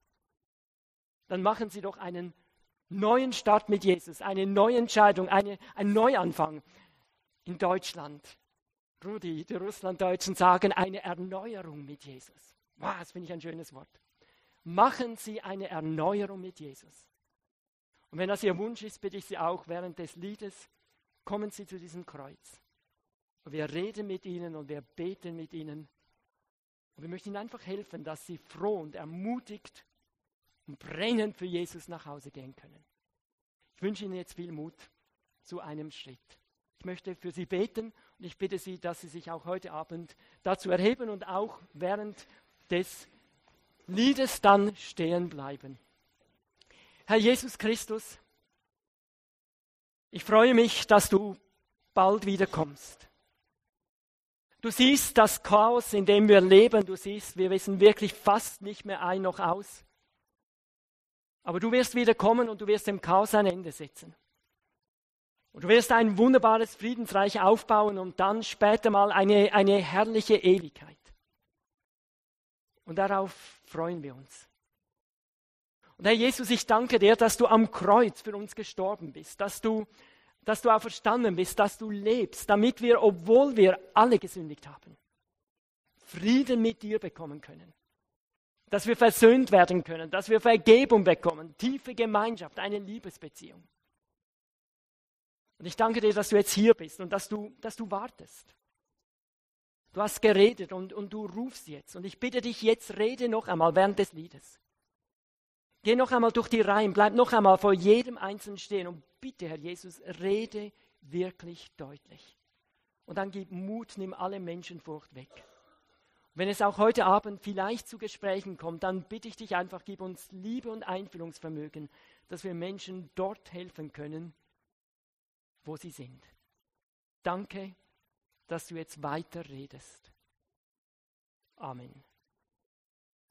Dann machen Sie doch einen neuen Start mit Jesus, eine neue Entscheidung, eine, einen Neuanfang in Deutschland. Rudi, die Russlanddeutschen sagen eine Erneuerung mit Jesus. Wow, das finde ich ein schönes Wort. Machen Sie eine Erneuerung mit Jesus. Und wenn das Ihr Wunsch ist, bitte ich Sie auch, während des Liedes, kommen Sie zu diesem Kreuz. Und wir reden mit Ihnen und wir beten mit Ihnen. Und wir möchten Ihnen einfach helfen, dass Sie froh und ermutigt und brennend für Jesus nach Hause gehen können. Ich wünsche Ihnen jetzt viel Mut zu einem Schritt. Ich möchte für Sie beten und ich bitte Sie, dass Sie sich auch heute Abend dazu erheben und auch während des Liedes dann stehen bleiben. Herr Jesus Christus, ich freue mich, dass du bald wiederkommst. Du siehst das Chaos, in dem wir leben. Du siehst, wir wissen wirklich fast nicht mehr ein noch aus. Aber du wirst wiederkommen und du wirst dem Chaos ein Ende setzen. Und du wirst ein wunderbares Friedensreich aufbauen und dann später mal eine, eine herrliche Ewigkeit. Und darauf freuen wir uns. Und Herr Jesus, ich danke dir, dass du am Kreuz für uns gestorben bist, dass du, dass du auferstanden bist, dass du lebst, damit wir, obwohl wir alle gesündigt haben, Frieden mit dir bekommen können. Dass wir versöhnt werden können, dass wir Vergebung bekommen, tiefe Gemeinschaft, eine Liebesbeziehung. Und ich danke dir, dass du jetzt hier bist und dass du, dass du wartest. Du hast geredet und, und du rufst jetzt. Und ich bitte dich, jetzt rede noch einmal während des Liedes. Geh noch einmal durch die Reihen, bleib noch einmal vor jedem Einzelnen stehen und bitte, Herr Jesus, rede wirklich deutlich. Und dann gib Mut, nimm alle Menschenfurcht weg. Wenn es auch heute Abend vielleicht zu Gesprächen kommt, dann bitte ich dich einfach, gib uns Liebe und Einfühlungsvermögen, dass wir Menschen dort helfen können, wo sie sind. Danke, dass du jetzt weiter redest. Amen.